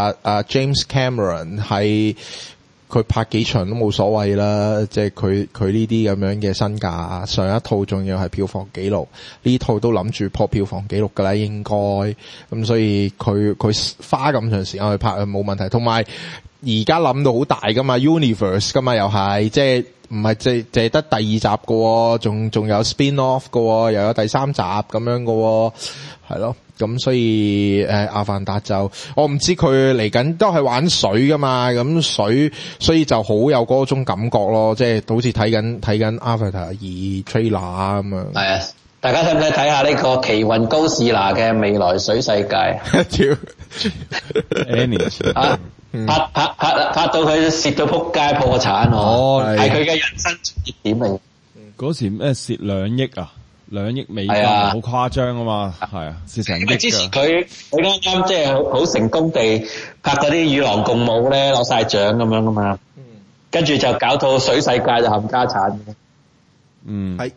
James Cameron 係佢拍幾場都冇所謂啦，即係佢呢啲咁樣嘅身價，上一套仲要係票房紀錄，呢套都諗住破票房紀錄噶啦，應該咁，所以佢花咁長時間去拍冇問題，同埋而家諗到好大噶嘛 ，universe 噶嘛又係，即係唔係淨係得第2集喎，仲有 spin off 喎，又有第3集咁樣喎，係咯。咁所以阿凡達就我唔知佢嚟緊都係玩水噶嘛，咁水所以就好有嗰種感覺咯，即係好似睇緊阿凡達2 trailer 咁樣。 係啊，大家使唔使睇下呢個奇雲高士拿嘅未來水世界？啊！拍到佢蝕到撲街破產喎，係佢嘅人生轉折點嚟。 嗰時咩蝕2億啊？2億美金，好誇張啊嘛，係啊，蝕成億㗎。之前佢啱即係好成功地拍嗰啲與狼共舞咧，攞晒獎咁樣噶嘛。跟住就搞到水世界就冚家產。 係。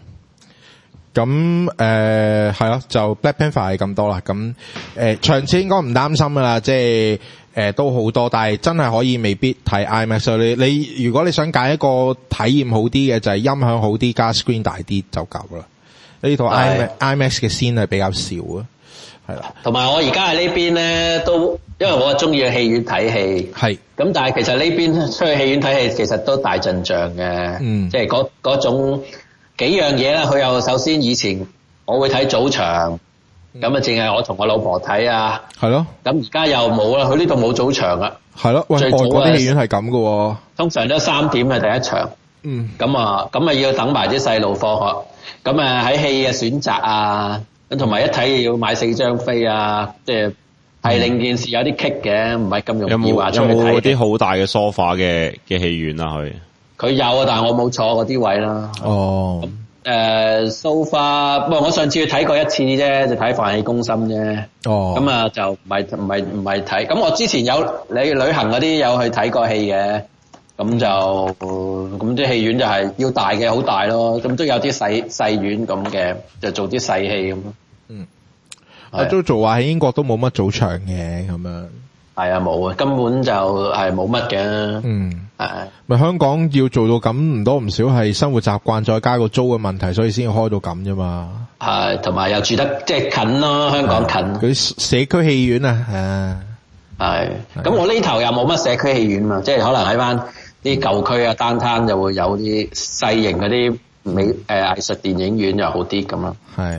咁係咯，就 Black Panther 係咁多啦。咁場次應該唔擔心噶啦，即係都好多，但係真係可以未必睇 IMAX。你如果你想揀一個體驗好啲嘅，就係音響好啲加 screen 大啲就夠啦。呢套 IMAX 嘅 scene 係比較少啊，係啦。同埋我而家喺呢邊咧，都因為我中意去戲院睇戲，係咁，但係其實呢邊出去戲院睇戲其實都大陣仗嘅，即係嗰種。幾樣嘢啦，佢又首先以前我會睇早場，咁啊淨係我同我老婆睇啊，係咯。咁而家又冇啦，佢呢度冇早場啦。係咯，喂，外國啲戲院係咁噶喎，通常都3點係第一場。咁啊要等埋啲細路放學，咁啊喺戲嘅選擇啊，咁同埋一睇要買4張飛啊，即係令件事有啲棘嘅，唔係咁容易話出去睇。有冇啲好大嘅 sofa 嘅戲院啊？佢有啊，但係我冇坐嗰啲位啦。哦。sofa， 不過我上次去睇過一次啫，就睇《飯戲攻心》啫。哦。咁啊，就唔係睇。咁我之前有你旅行嗰啲有去睇過戲嘅，咁啲戲院就係要大嘅好大咯，咁都有啲細院咁嘅，就做啲細戲咁咯。阿 JoJo 話喺英國都冇乜早場嘅咁樣。係啊，冇啊，根本就係冇乜嘅。咪香港要做到咁唔多唔少係生活習慣，再加個租嘅問題，所以先開到咁啫嘛。係，同埋又住得即係近咯，香港近。嗰啲社區戲院啊，係。咁我呢頭又冇乜社區戲院嘛，即係可能喺翻啲舊區啊、downtown就會有啲細型嗰啲藝術電影院又好啲咁咯。係。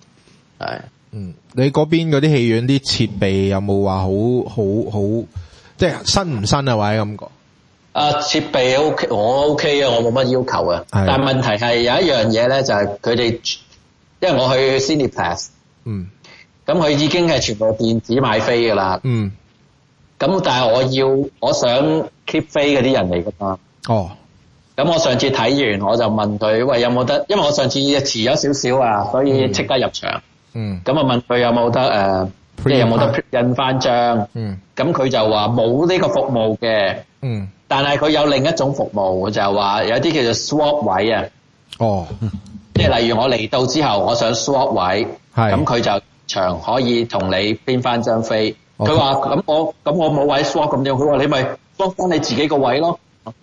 你嗰邊嗰啲戲院啲設備有冇話好，即係新唔新啊？或者咁講？設備 OK， 我 OK 啊，我冇乜要求啊。但係問題係有一樣嘢咧，就係佢哋，因為我去 Cineplex，咁佢已經係全部電子買飛噶啦。咁但係我想 keep 飛嗰啲人嚟噶嘛。哦。咁我上次睇完，我就問佢，喂，有冇得？因為我上次遲咗少少啊，所以即刻入場。咁啊問佢有冇得即係有冇得印翻張？咁佢就話冇呢個服務嘅。但係佢有另一種服務，就係話有啲叫做 swap 位啊。哦。即係例如我嚟到之後，我想 swap 位，咁佢就場可以同你編翻張飛。佢話咁我冇位 swap 咁樣，佢話你咪 swap 翻你自己個位咯。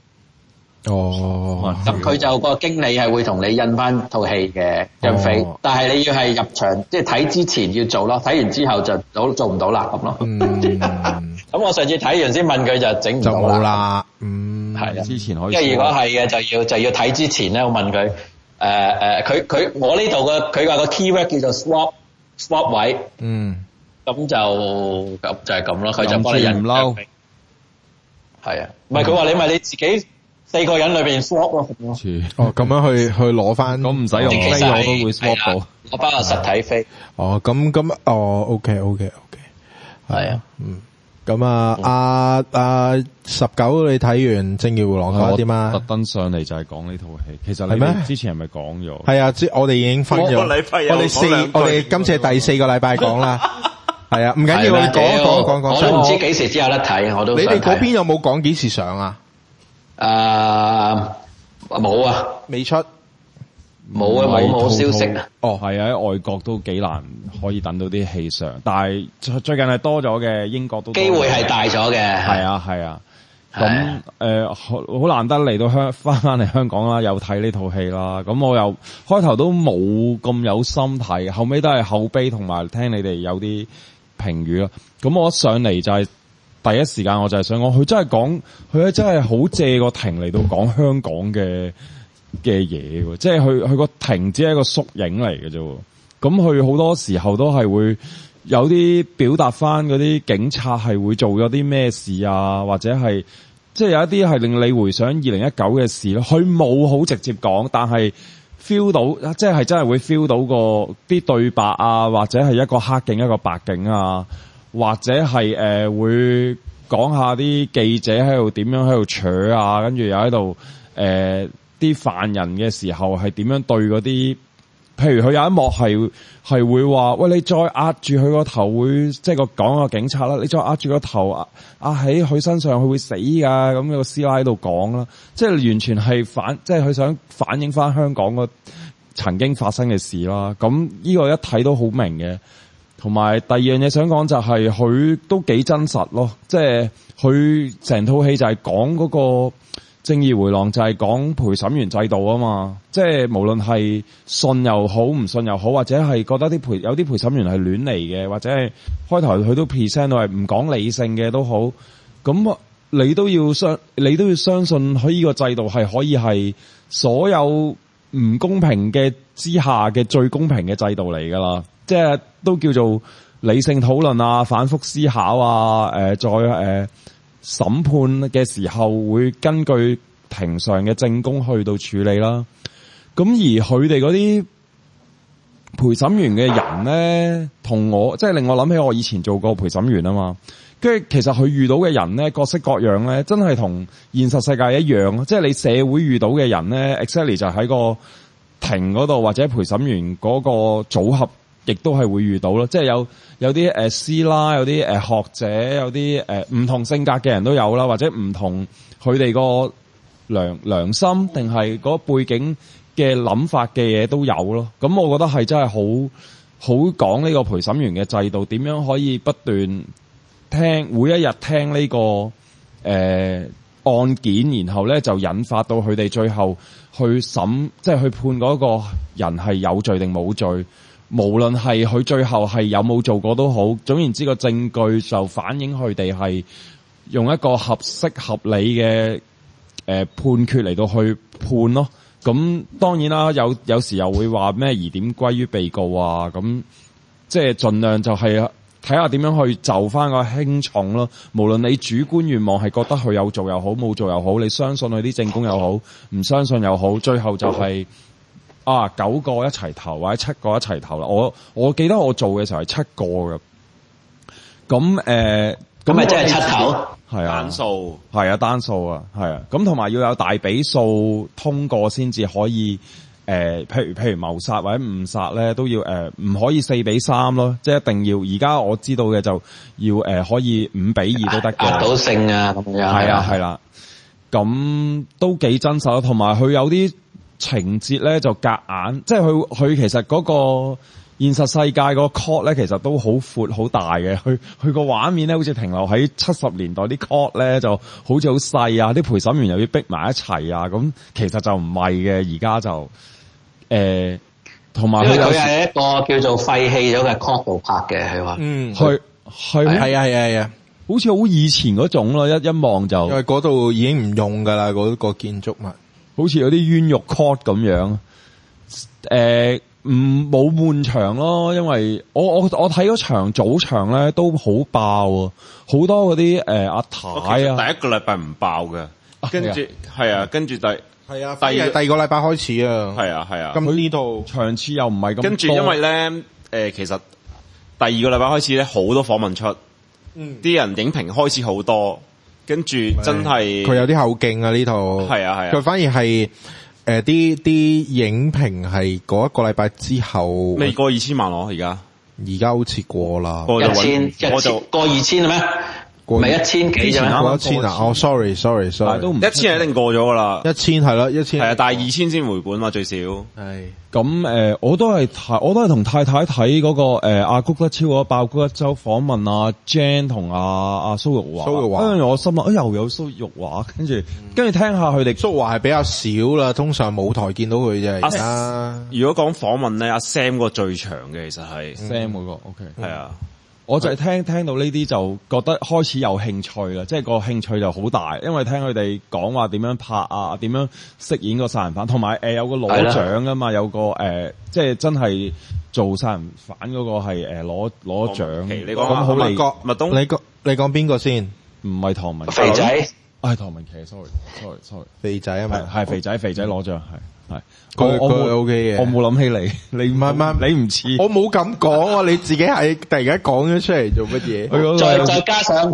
哦，咁佢就個經理係會同你印翻套戲嘅張飛，但係你要係入場即係睇之前要做咯，睇完之後就做唔到啦咁咯。咁我上次睇完先問佢就整唔到啦。就冇啦。係啊，之前可以。因為如果係嘅就要睇之前咧，我問佢佢我呢度嘅佢話個 keyword 叫做 swap 位。咁就係咁咯，佢就幫你印張飛。係啊，唔係佢話你咪你自己。4個人裏邊 swap 咯，咁樣去攞翻，咁唔使用飛我都會 swap 到，我包個實體飛。咁OK，係啊，咁啊阿19你睇完《正義回廊》覺得點啊？特登上嚟就係講呢套戲，其實你咩？之前係咪講咗？係啊，我哋已經分咗，我哋今次係第4個禮拜講啦。係啊，唔緊要，我哋講，我都唔知幾時先有得睇，我都你哋嗰邊有冇講幾時上啊？冇啊，未出，冇啊，冇消息啊。哦，係啊，喺外國都幾難可以等到啲戲上，但係最近係多咗嘅，英國都機會係大咗嘅。係啊，咁好難得嚟到翻嚟香港啦，又睇呢套戲啦。咁我又開頭都冇咁有心睇，後尾都係口碑同埋聽你哋有啲評語啦。咁我一上嚟就係第一時間我就係想講，佢真係真係好借個停嚟到講香港嘅嘢喎，即係佢個停只係一個縮影嚟嘅啫。咁佢好多時候都係會有啲表達翻嗰啲警察係會做咗啲咩事啊，或者係即係有一啲係令你回想2019嘅事咯。佢冇好直接講，但係 feel 到，即係真係會 feel 到個啲對白啊，或者係一個黑警一個白警啊，或者係會講下啲記者喺度點樣喺度扯啊，跟住又喺度啲犯人嘅時候係點樣對嗰啲。譬如佢有一幕係會話，喂，你再壓住佢個頭會，即係講個警察啦，你再壓住個頭壓喺佢身上，佢會死噶。咁個師奶喺度講啦，即係完全係即係佢想反映翻香港個曾經發生嘅事啦。咁呢個一睇都好明嘅。同埋第二樣嘢想講就係佢都幾真實咯，即係佢成套戲就係講嗰個正義回廊，就係講陪審員制度啊嘛，即係無論係信又好唔信又好，或者係覺得有啲陪審員係亂嚟嘅，或者係開頭佢都 present 到係唔講理性嘅都好，咁你都要相信佢呢個制度係可以係所有唔公平嘅之下嘅最公平嘅制度嚟噶啦，即係都叫做理性討論啊，反覆思考啊，再審判嘅時候會根據庭上嘅證供去到處理啦。咁而佢哋嗰啲陪審員嘅人咧，同我即係令我諗起我以前做過陪審員啊嘛。跟住其實佢遇到嘅人咧，各式各樣咧，真係同現實世界一樣。即係你社會遇到嘅人咧 exactly 就喺個庭嗰度或者陪審員嗰個組合，亦都係會遇到咯。即係有啲師奶，有啲學者，有啲唔同性格嘅人都有啦，或者唔同佢哋個良心定係嗰背景嘅諗法嘅嘢都有咯。咁我覺得係真係好講呢個陪審員嘅制度點樣可以不斷每一日聽呢個案件，然後咧就引發到佢哋最後去審，即係去判嗰個人係有罪定冇罪。無論係佢最後係有冇做過都好，總言之個證據就反映佢哋係用一個合適合理嘅判決嚟到去判咯。咁當然啦，有時又會話咩疑點歸於被告啊，咁即係盡量就係睇下點樣去就翻個輕重咯。無論你主觀願望係覺得佢有做又好，冇做又好，你相信佢啲證供又好，唔相信又好，最後就係9個一齊投或者7個一齊投啦。我記得我做嘅時候係7個嘅。咁咪即係7頭？ 係啊， 單數係啊，單數啊，係啊。咁同埋要有大比數通過先至可以譬如謀殺或者誤殺咧，都要唔可以4-3咯，即係一定要。而家我知道嘅就要可以5-2都得嘅。壓倒性啊咁樣。 係啊，係啦。咁都幾真實咯，同埋佢有啲情節咧就夾硬，即係佢其實嗰個現實世界個 court 咧，其實都好闊好大嘅。佢個畫面咧，好似停留喺70年代啲 court 咧，就好似好細啊！啲陪審員又要逼埋一齊啊！咁其實就唔係嘅，而家就同埋佢係一個叫做廢棄咗嘅 court 度拍嘅，佢話係啊， 好似好以前嗰種咯，一望就因為嗰度已經唔用噶啦，嗰個建築物好似有啲冤獄 court 咁樣。冇悶場咯，因為我睇嗰場早場咧都好爆啊，好多嗰啲阿太啊， 第一個禮拜唔爆嘅，跟住係啊，跟住第二個禮拜開始啊， 係啊， 咁呢度場次又唔係咁多， 跟住因為咧其實第二個禮拜開始咧好多訪問出，啲人影評開始好多，跟住真係佢有啲後勁啊呢套， 係啊， 佢反而係。啲影評係嗰一個禮拜之後未過2000萬咯，而家好似過啦， 過2000咩？唔係1000幾啫， 過1000啊！哦 ，sorry， 都唔1000係一定過咗噶啦 ，1000係啦，1000係啊，但係2000先回本嘛最少。 係咁我都係同太太睇嗰個阿谷德超嗰爆谷德州訪問阿 Jan 同阿蘇玉華，跟住我心諗又有蘇玉華，跟住聽下佢哋。 蘇玉華係比較少啦，通常舞台見到佢啫。 如果講訪問咧，阿 Sam 個最長嘅其實係 Sam 嗰個 OK 係啊。 我就係聽到呢啲就覺得開始有興趣啦，即係個興趣就好大，因為聽佢哋講話點樣拍啊，點樣飾演個殺人犯，同埋有個攞獎㗎嘛，有個即係真係做殺人犯嗰個係攞獎。 你講咁好利麥東，你講邊個先？ 唔係唐文肥仔， 係唐文琪 ，sorry， 肥仔啊嘛， 係肥仔攞獎係。 佢我 OK 嘅， 我冇諗起你唔係你唔似， 我冇咁講啊！你自己係突然間講咗出嚟做乜嘢？ 再加上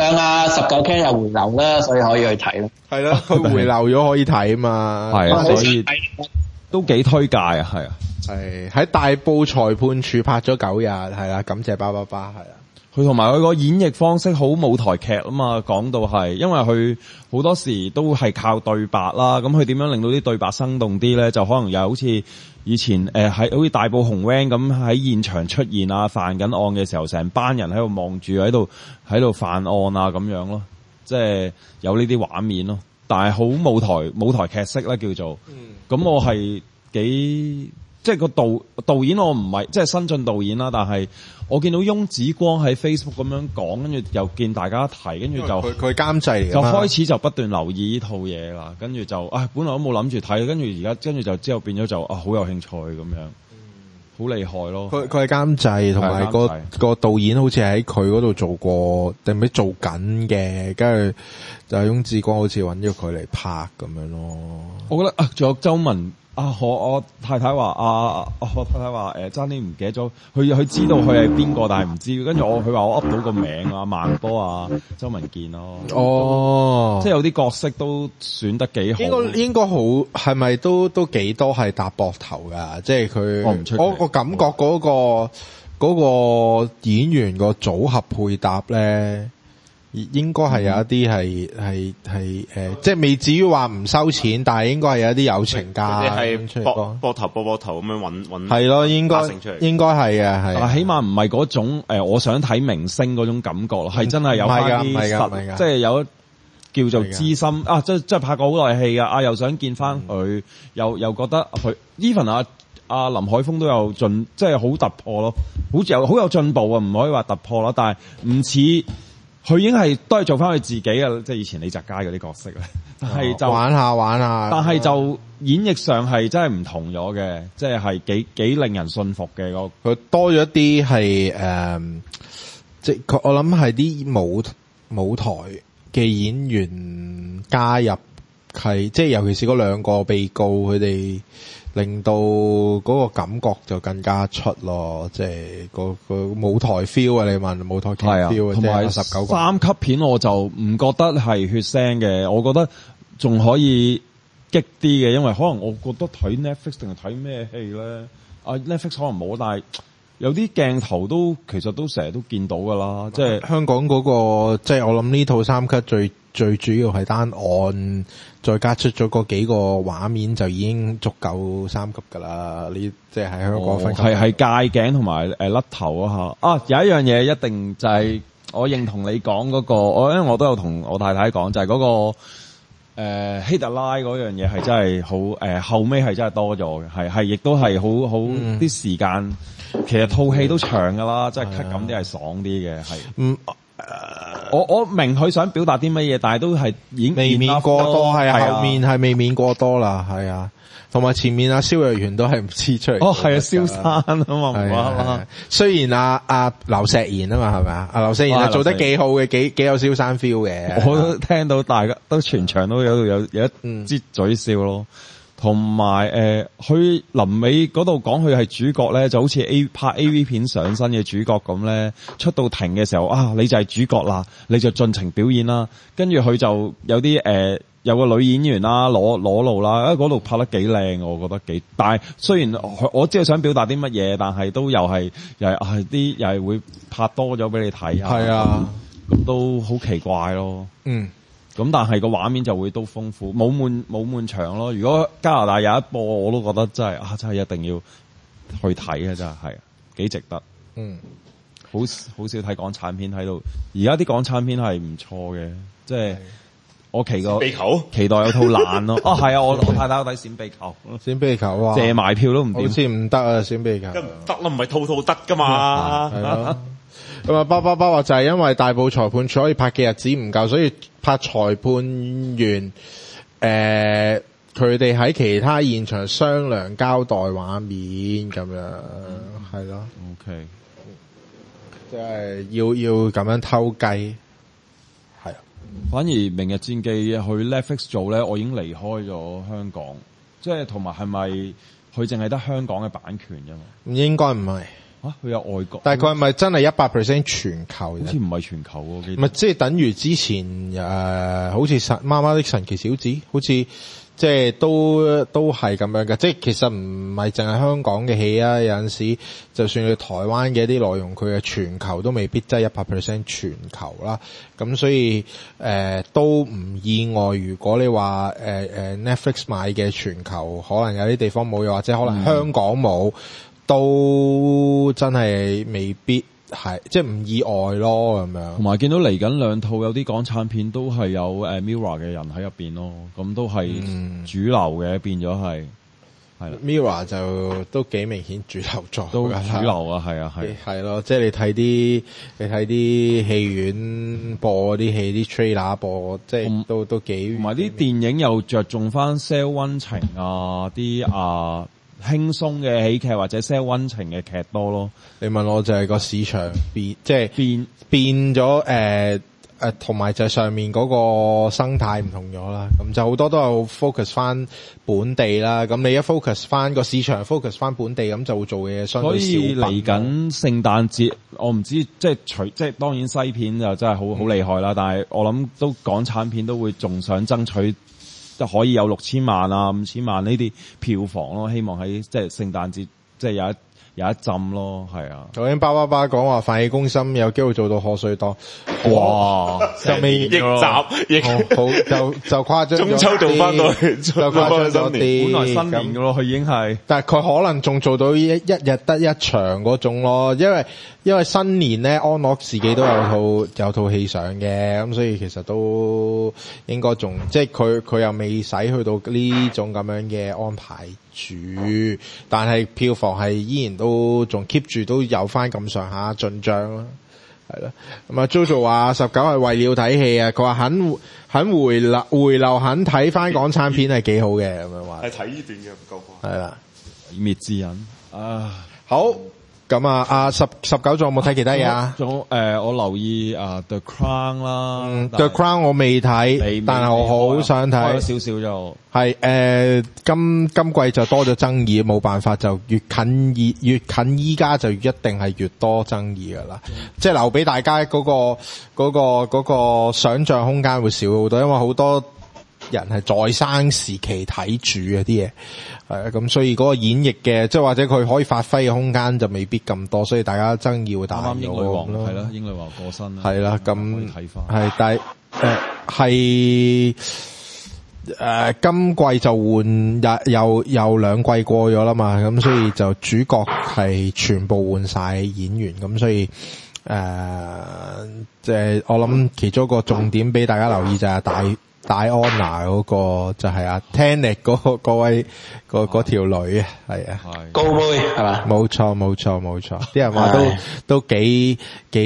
19 Ken 又回流啦，所以可以去睇咯。 係咯，佢回流咗可以睇啊嘛。 係啊，所以都幾推介啊，係啊， 係喺大埔裁判處拍咗9日，係啦，感謝巴巴巴，係啊。 佢同埋佢個演繹方式好舞台劇啊嘛，講到係，因為佢好多時都係靠對白啦，咁佢點樣令到啲對白生動啲咧？就可能又好似以前喺好似大埔紅 van 咁喺現場出現啊，犯緊案嘅時候，成班人喺度望住喺度犯案啊咁樣咯，即係有呢啲畫面咯，但係好舞台劇式咧叫做，咁我係幾。即係個導演我唔係即係新晉導演啦，但係我見到翁子光喺 Facebook 咁樣講，跟住又見大家提，跟住就佢監製嚟就開始就不斷留意呢套嘢啦，跟住就本來都冇諗住睇，跟住就之後變咗就好有興趣咁樣，好厲害咯！ 佢係監製，同埋個導演好似喺佢嗰度做過定唔知做緊嘅，跟住就係翁子光好似揾咗佢嚟拍咁樣咯。 我覺得仲有周文。我太太話我太太話爭啲唔記得咗，佢知道佢係邊個，但係唔知。跟住佢話我噏到個名啊，孟波啊，周文健咯。哦，即係有啲角色都選得幾好。 應該好，係咪都幾多係搭膊頭㗎？即係佢，我感覺嗰個演員個組合配搭咧。應該係有一啲係即係未至於話唔收錢，但係應該係有一啲友情價， 即係膊頭咁樣揾係咯，應該係嘅，係。 起碼唔係嗰種我想睇明星嗰種感覺咯，係真係有翻啲實，即係有叫做資深啊，即係拍過好耐戲啊，又想見翻佢，又覺得佢 even 阿林海峰都有即係好突破咯，好有進步啊，唔可以話突破啦，但係唔似。佢已經都係做翻佢自己嘅，即係以前李澤楷嗰啲角色咧。但係就玩下，但係就演繹上係真係唔同咗嘅，即係幾令人信服嘅佢多咗一啲係即係我諗係啲舞台嘅演員加入係，即係尤其是嗰兩個被告佢哋。令到嗰個感覺就更加出咯，即係個舞台 feel 啊！你問舞台劇 feel 啊， 同埋19個3級片我就唔覺得係血腥嘅，我覺得仲可以激啲嘅，因為可能我覺得睇 Netflix 定係睇咩戲咧？Netflix 可能冇，但係有啲鏡頭其實都成日都見到噶啦，即係香港嗰個，即係我諗呢套3級最主要係單案，再加出咗嗰幾個畫面就已經足夠3級噶啦。呢即係喺香港分級係戒頸同埋甩頭啊嚇！有一樣嘢一定就係我認同你講嗰個，因為我都有同我太太講，就係嗰個希特拉嗰樣嘢係真係好後尾係真係多咗嘅，係亦都係好啲時間。其實套戲都長噶啦，即係 cut 咁啲係爽啲嘅，係。我明佢想表達啲乜嘢，但係都係已經未免過多，係後面係未免過多啦，係啊。同埋前面蕭若元都係唔知出嚟。 係啊，蕭山啊嘛，唔話。 雖然阿劉錫賢啊嘛，係咪啊？阿劉錫賢係做得幾好嘅，幾有蕭山 feel 嘅。我都聽到大家都全場都有一支嘴笑咯。同埋佢臨尾嗰度講佢係主角咧，就好似拍 AV 片上身嘅主角咁咧，出到庭嘅時候你就係主角啦，你就盡情表演啦。跟住佢就有啲有個女演員啦，裸露啦，嗰度拍得幾靚，我覺得幾。但係雖然我知道想表達啲乜嘢，但係都又係會拍多咗俾你睇下。係啊，咁都好奇怪咯。咁但係個畫面就會都豐富，冇悶場咯。如果加拿大有一播，我都覺得真係一定要去睇嘅，真係幾值得。好少睇港產片喺度，而家啲港產片係唔錯嘅，即係我期待有套爛咯。係啊，我太太有睇閃避球， 閃避球啊， 借埋票都唔掂， 好似唔得啊，閃避球。 唔得啦，唔係套得噶嘛。 咁啊，包話就係因為大埔裁判處可以拍嘅日子唔夠，所以拍裁判員佢哋喺其他現場商量交代畫面咁樣，係咯。 OK， 即係要咁樣偷雞，係啊。 反而《明日戰記》去 Netflix 做咧，我已經離開咗香港，即係同埋係咪佢淨係得香港嘅版權啫嘛？ 應該唔係。 佢有外國， 但係佢係咪真係100% 全球？ 好似唔係全球喎， 唔係即係等於之前好似媽媽的神奇小子，好似即係都係咁樣嘅。即係其實唔係淨係香港嘅戲啊，有陣時就算佢台灣嘅一啲內容，佢嘅全球都未必真係100% 全球啦。咁所以都唔意外，如果你話Netflix 買嘅全球可能有啲地方冇，又或者可能香港冇。都真係未必係，即係唔意外咯咁樣。 同埋見到嚟緊兩套有啲港產片都係有Mirror 嘅人喺入邊咯，咁都係主流嘅，變咗係啦。 Mirror 就都幾明顯主流咗， 都主流啊，係啊， 係咯，即係你睇啲戲院播啲戲，啲 trailer 播，即係都幾。同埋啲電影又着重翻 sell 溫情啊，啲輕鬆嘅喜劇或者 sell 溫情嘅劇多咯。 你問我就係個市場變咗同埋就係上面嗰個生態唔同咗啦。咁就好多都有 focus 翻本地啦。咁你一 focus 翻個市場 focus 翻本地，咁就會做嘅嘢相對少。 所以嚟緊聖誕節，我唔知即係當然西片就真係好厲害啦。但係我諗都港產片都會仲想爭取。就可以有6000萬啊、5000萬呢啲票房咯，希望喺即係聖誕節即係有一浸咯，係啊。 頭先巴講話《飯戲攻心》有機會做到賀歲檔， 哇！ 就未逆襲， 好就誇張。 中秋做翻到去， 就誇張咗啲。 本來新年㗎咯，佢已經係。 但係佢可能仲做到一日得一場嗰種咯，因為新年咧，安樂自己都有套戲上嘅，咁所以其實都應該仲即係佢又未使去到呢種咁樣嘅安排住，但係票房係依然都仲 keep 住都有翻咁上下進帳啦，係啦。咁啊 JoJo 話19係為了睇戲啊，佢話肯回流肯睇翻港產片係幾好嘅咁樣話。 係睇呢段嘅唔夠快。 係啦， 滅之人啊， 好。咁啊，19仲有冇睇其他嘢啊？ 我留意The Crown 啦 ，The Crown 我未睇，但係我好想睇。 少少就係今季就多咗爭議，冇辦法就越近依家就一定係越多爭議噶啦。即係留俾大家嗰個想像空間會少好多，因為好多人係在生時期睇住嗰啲嘢。咁所以嗰個演繹嘅，即係或者佢可以發揮嘅空間就未必咁多，所以大家爭議會大咗。 啱啱英女王係啦，英女王過身啦， 係啦，咁睇翻係，但係今季就換又2季過咗啦嘛，咁所以就主角係全部換晒演員，咁所以即係我諗其中一個重點俾大家留意就係戴安娜嗰個就係Tenet 嗰位嗰條女啊，係啊， 高妹係嘛？ 冇錯，啲人話都幾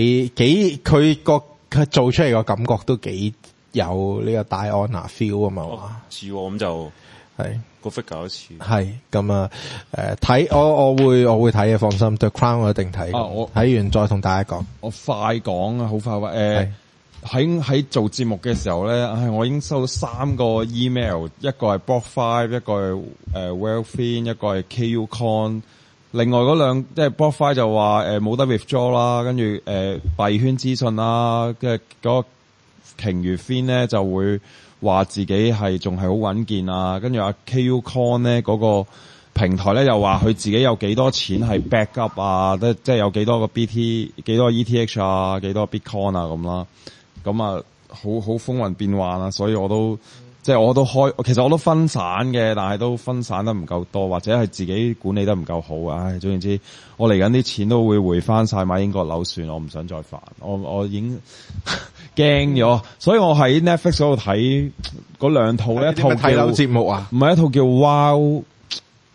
佢做出嚟個感覺都幾有呢個戴安娜 feel 啊嘛， 似咁就係個 figure 都似， 係咁啊，睇我會睇嘅，放心 ，The Crown 我一定睇，我睇完再同大家講。 我快講啊，好快喺做節目嘅時候咧，我已經收到3個 email， 一個係 Block5， 一個係Wellfin， 一個係 KUCon。另外嗰兩即係 Block5 就話冇得 withdraw 啦，跟住幣圈資訊啦，跟住嗰個鯨魚 Fin 咧就會話自己係仲係好穩健啊，跟住阿 KUCon 咧嗰個平台咧又話佢自己有幾多錢係 back up 啊，即係有幾多個 BT 幾多個 ETH 啊，幾多個 Bitcoin 啊咁啦。咁啊，好風雲變幻啊，所以我都其實我都分散嘅，但係都分散得唔夠多，或者係自己管理得唔夠好啊。總言之，我嚟緊啲錢都會回翻晒買英國樓算，我唔想再煩，我已經驚咗，所以我喺 Netflix 嗰度睇嗰兩套，一套睇樓節目啊， 唔係一套叫 Wow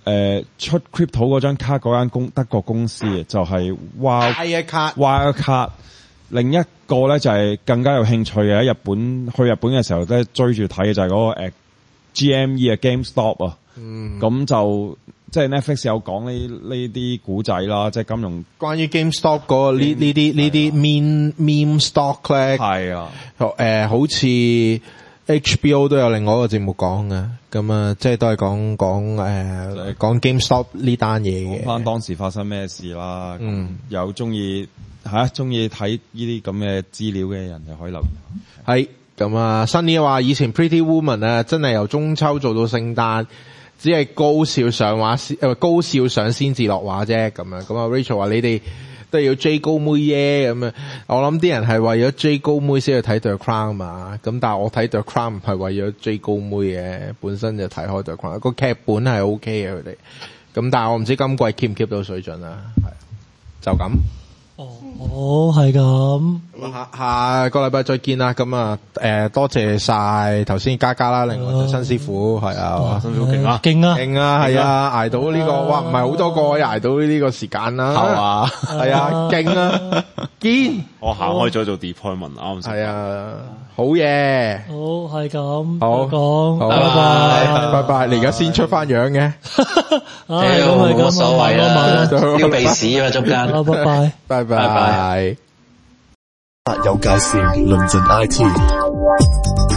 出 crypto 嗰張卡嗰間德國公司就係 Wirecard。另一個咧就係更加有興趣嘅，喺去日本嘅時候咧追住睇嘅就係嗰個GME 嘅 GameStop 啊。咁就即係 Netflix 有講呢啲古仔啦，即係金融關於 GameStop 嗰個呢啲 meme stock 咧， 係啊， 好似 HBO 都有另外一個節目講嘅，咁啊，即係都係講 GameStop 呢單嘢嘅， 翻當時發生咩事啦，有中意睇呢啲咁嘅資料嘅人就可以留意。 係咁啊，新年話以前 Pretty Woman 啊，真係由中秋做到聖誕。只係高少上先至落畫啫，咁樣咁啊 Rachel 話你哋都係要追高妹啫，咁啊我諗啲人係為咗追高妹先去睇 The Crown 嘛，咁但係我睇 The Crown 唔係為咗追高妹嘅，本身就睇開 The Crown，個劇本係 OK 嘅佢哋，咁但係我唔知今季 keep 唔 keep 到水準啊，係就咁。 哦，係咁。 下個禮拜再見啦。咁啊，多謝晒頭先嘉嘉啦，另外就新師傅係啊， 新師傅勁啊， 勁啊，係啊，捱到呢個，哇，唔係好多個可以捱到呢個時間啦， 係嘛， 係啊，勁啊，堅， 我行開咗做 deployment 啱， 係啊，好嘢， 好係咁， 好講， 拜拜，你而家先出翻樣嘅， 冇乜所謂啦，撩鼻屎啊中間， 拜拜。 有介紹，論盡 IT。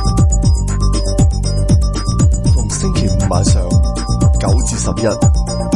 逢星期五晚上9至11。